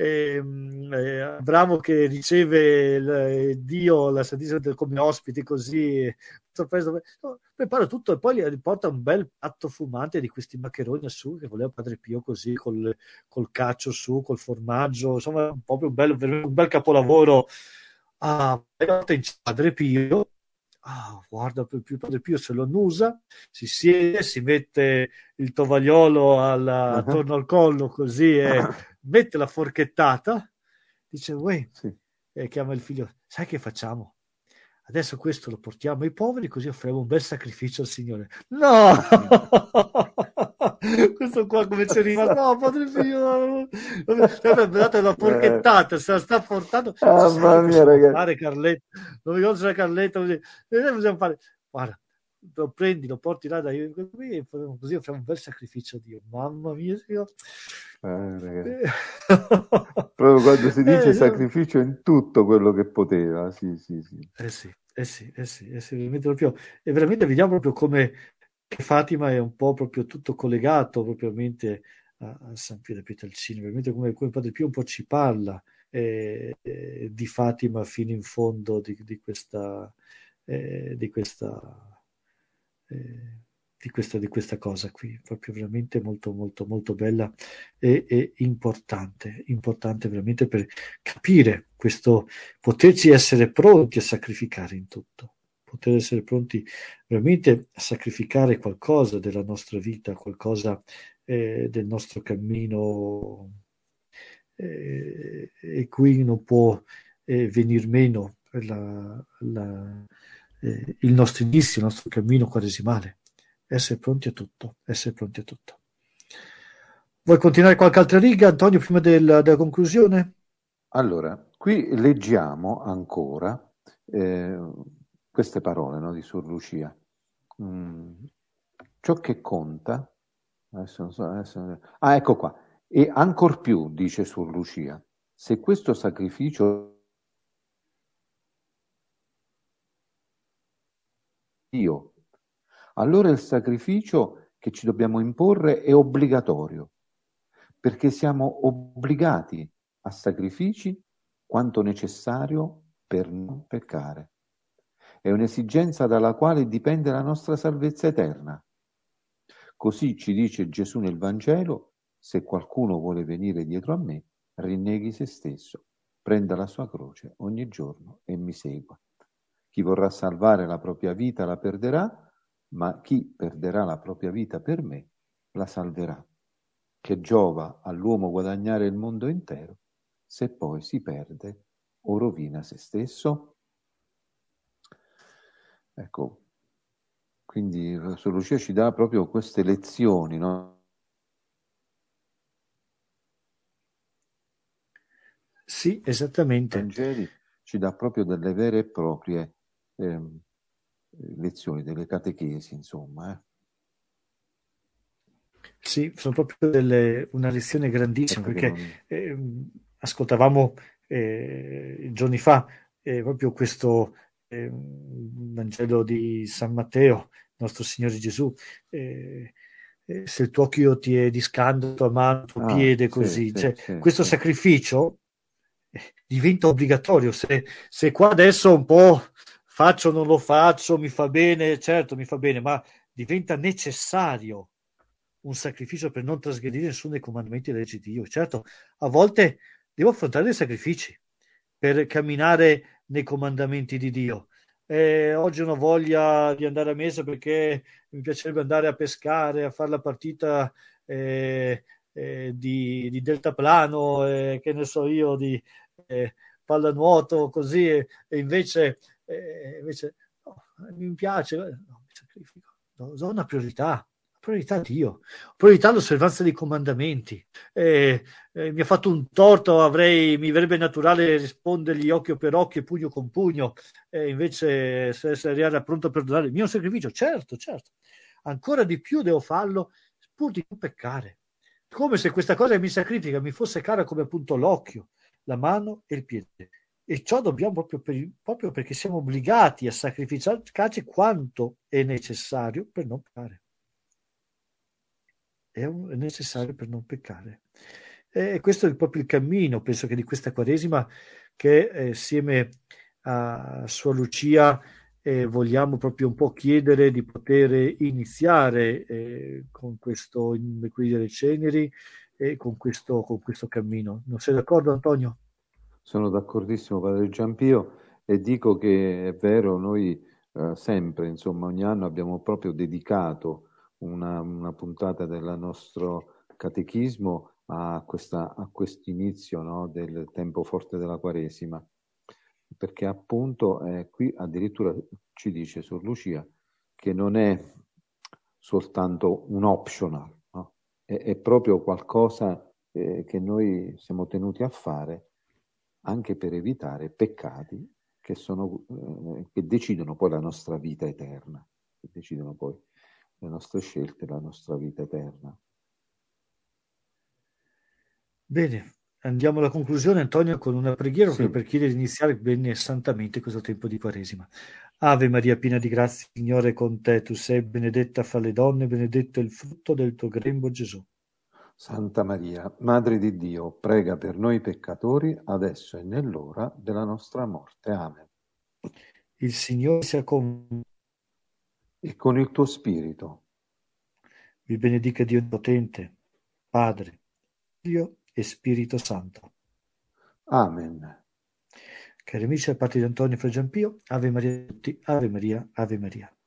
S2: Abramo che riceve Dio, la Santissima come ospite, così prepara tutto e poi gli porta un bel piatto fumante di questi maccheroni su che voleva Padre Pio, così col cacio su, col formaggio, insomma proprio un bel capolavoro. Padre Pio, guarda, più Padre Pio se lo annusa, si siede, si mette il tovagliolo attorno al collo così e mette la forchettata, dice: uè,
S1: sì.
S2: E chiama il figlio: sai che facciamo? Adesso questo lo portiamo ai poveri, così offriamo un bel sacrificio al Signore. No! Questo qua come ci è rimasto? No, Padre Pio! Mi date una porchettata, se la sta portando.
S1: Mamma mia, ragazzi.
S2: Fare, Carletto? Non mi ricordo se era Carletto. Possiamo fare? Guarda, lo prendi, lo porti là da io, così offriamo un bel sacrificio a Dio. Mamma mia, Signore.
S1: Proprio quando si dice sacrificio in tutto quello che poteva, sì.
S2: Veramente proprio, e veramente vediamo proprio come Fatima è un po' proprio tutto collegato propriamente a San Piero Pietrelcino, veramente come Padre Pio un po' ci parla di Fatima fino in fondo di questa, eh, di questa cosa qui, proprio veramente molto, molto, molto bella e importante, importante veramente per capire questo, poterci essere pronti a sacrificare in tutto, poter essere pronti veramente a sacrificare qualcosa della nostra vita, qualcosa del nostro cammino, e qui non può venir meno il nostro inizio, il nostro cammino quaresimale. Essere pronti a tutto, essere pronti a tutto. Vuoi continuare qualche altra riga, Antonio, prima della conclusione?
S1: Allora, qui leggiamo ancora queste parole, no, di Sor Lucia. Ciò che conta, adesso non so, ecco qua, e ancor più, dice Sor Lucia, se questo sacrificio Dio, allora il sacrificio che ci dobbiamo imporre è obbligatorio, perché siamo obbligati a sacrifici quanto necessario per non peccare. È un'esigenza dalla quale dipende la nostra salvezza eterna. Così ci dice Gesù nel Vangelo: se qualcuno vuole venire dietro a me, rinneghi se stesso, prenda la sua croce ogni giorno e mi segua. Chi vorrà salvare la propria vita la perderà, ma chi perderà la propria vita per me la salverà. Che giova all'uomo guadagnare il mondo intero, se poi si perde o rovina se stesso? Ecco, quindi Sor Lucia ci dà proprio queste lezioni, no?
S2: Sì, esattamente.
S1: Vangeli ci dà proprio delle vere e proprie lezioni, delle catechesi, insomma.
S2: Sì, sono proprio una lezione grandissima,
S1: Ecco che non...
S2: perché ascoltavamo giorni fa proprio questo Vangelo di San Matteo, nostro Signore Gesù. Se il tuo occhio ti è di scandalo, tua mano, il tuo piede,
S1: sì,
S2: così.
S1: sì,
S2: Cioè,
S1: sì,
S2: questo
S1: sì.
S2: sacrificio diventa obbligatorio. Se qua adesso un po' faccio, non lo faccio, mi fa bene, certo mi fa bene, ma diventa necessario un sacrificio per non trasgredire nessuno dei comandamenti della legge di Dio. Certo, a volte devo affrontare dei sacrifici per camminare nei comandamenti di Dio. Oggi ho una voglia di andare a messa perché mi piacerebbe andare a pescare, a fare la partita di deltaplano, che ne so io, di pallanuoto, così, e invece no, mi piace, no, mi sacrifico, do una priorità. Priorità a Dio, priorità all'osservanza dei comandamenti. Mi ha fatto un torto, mi verrebbe naturale rispondergli occhio per occhio e pugno con pugno, invece se era pronto a perdonare il mio sacrificio, certo, certo, ancora di più devo farlo pur di non peccare, come se questa cosa che mi sacrifica mi fosse cara come appunto l'occhio, la mano e il piede. E ciò dobbiamo proprio perché siamo obbligati a sacrificarci quanto è necessario per non peccare. È necessario per non peccare. E questo è proprio il cammino, penso che di questa Quaresima, che assieme a Sua Lucia vogliamo proprio un po' chiedere di poter iniziare con questo Inquiria delle Ceneri e con questo cammino. Non sei d'accordo, Antonio?
S1: Sono d'accordissimo, Padre Giampio, e dico che è vero, noi sempre, insomma, ogni anno abbiamo proprio dedicato una puntata del nostro catechismo a questo inizio, no, del tempo forte della Quaresima, perché appunto qui addirittura ci dice Sor Lucia che non è soltanto un optional, no? È proprio qualcosa che noi siamo tenuti a fare anche per evitare peccati che decidono poi la nostra vita eterna, che decidono poi le nostre scelte, la nostra vita eterna.
S2: Bene, andiamo alla conclusione, Antonio, con una preghiera
S1: Sì,
S2: per chiedere di iniziare bene e santamente questo tempo di Quaresima. Ave Maria, piena di grazia, il Signore è con te, tu sei benedetta fra le donne, benedetto è il frutto del tuo grembo, Gesù.
S1: Santa Maria, Madre di Dio, prega per noi peccatori, adesso e nell'ora della nostra morte. Amen.
S2: Il Signore sia con voi.
S1: E con il tuo spirito.
S2: Vi benedica Dio Onnipotente, Padre, Figlio e Spirito Santo.
S1: Amen.
S2: Cari amici, da parte di Antonio Fra Giampio, Ave Maria a tutti, Ave Maria, Ave Maria.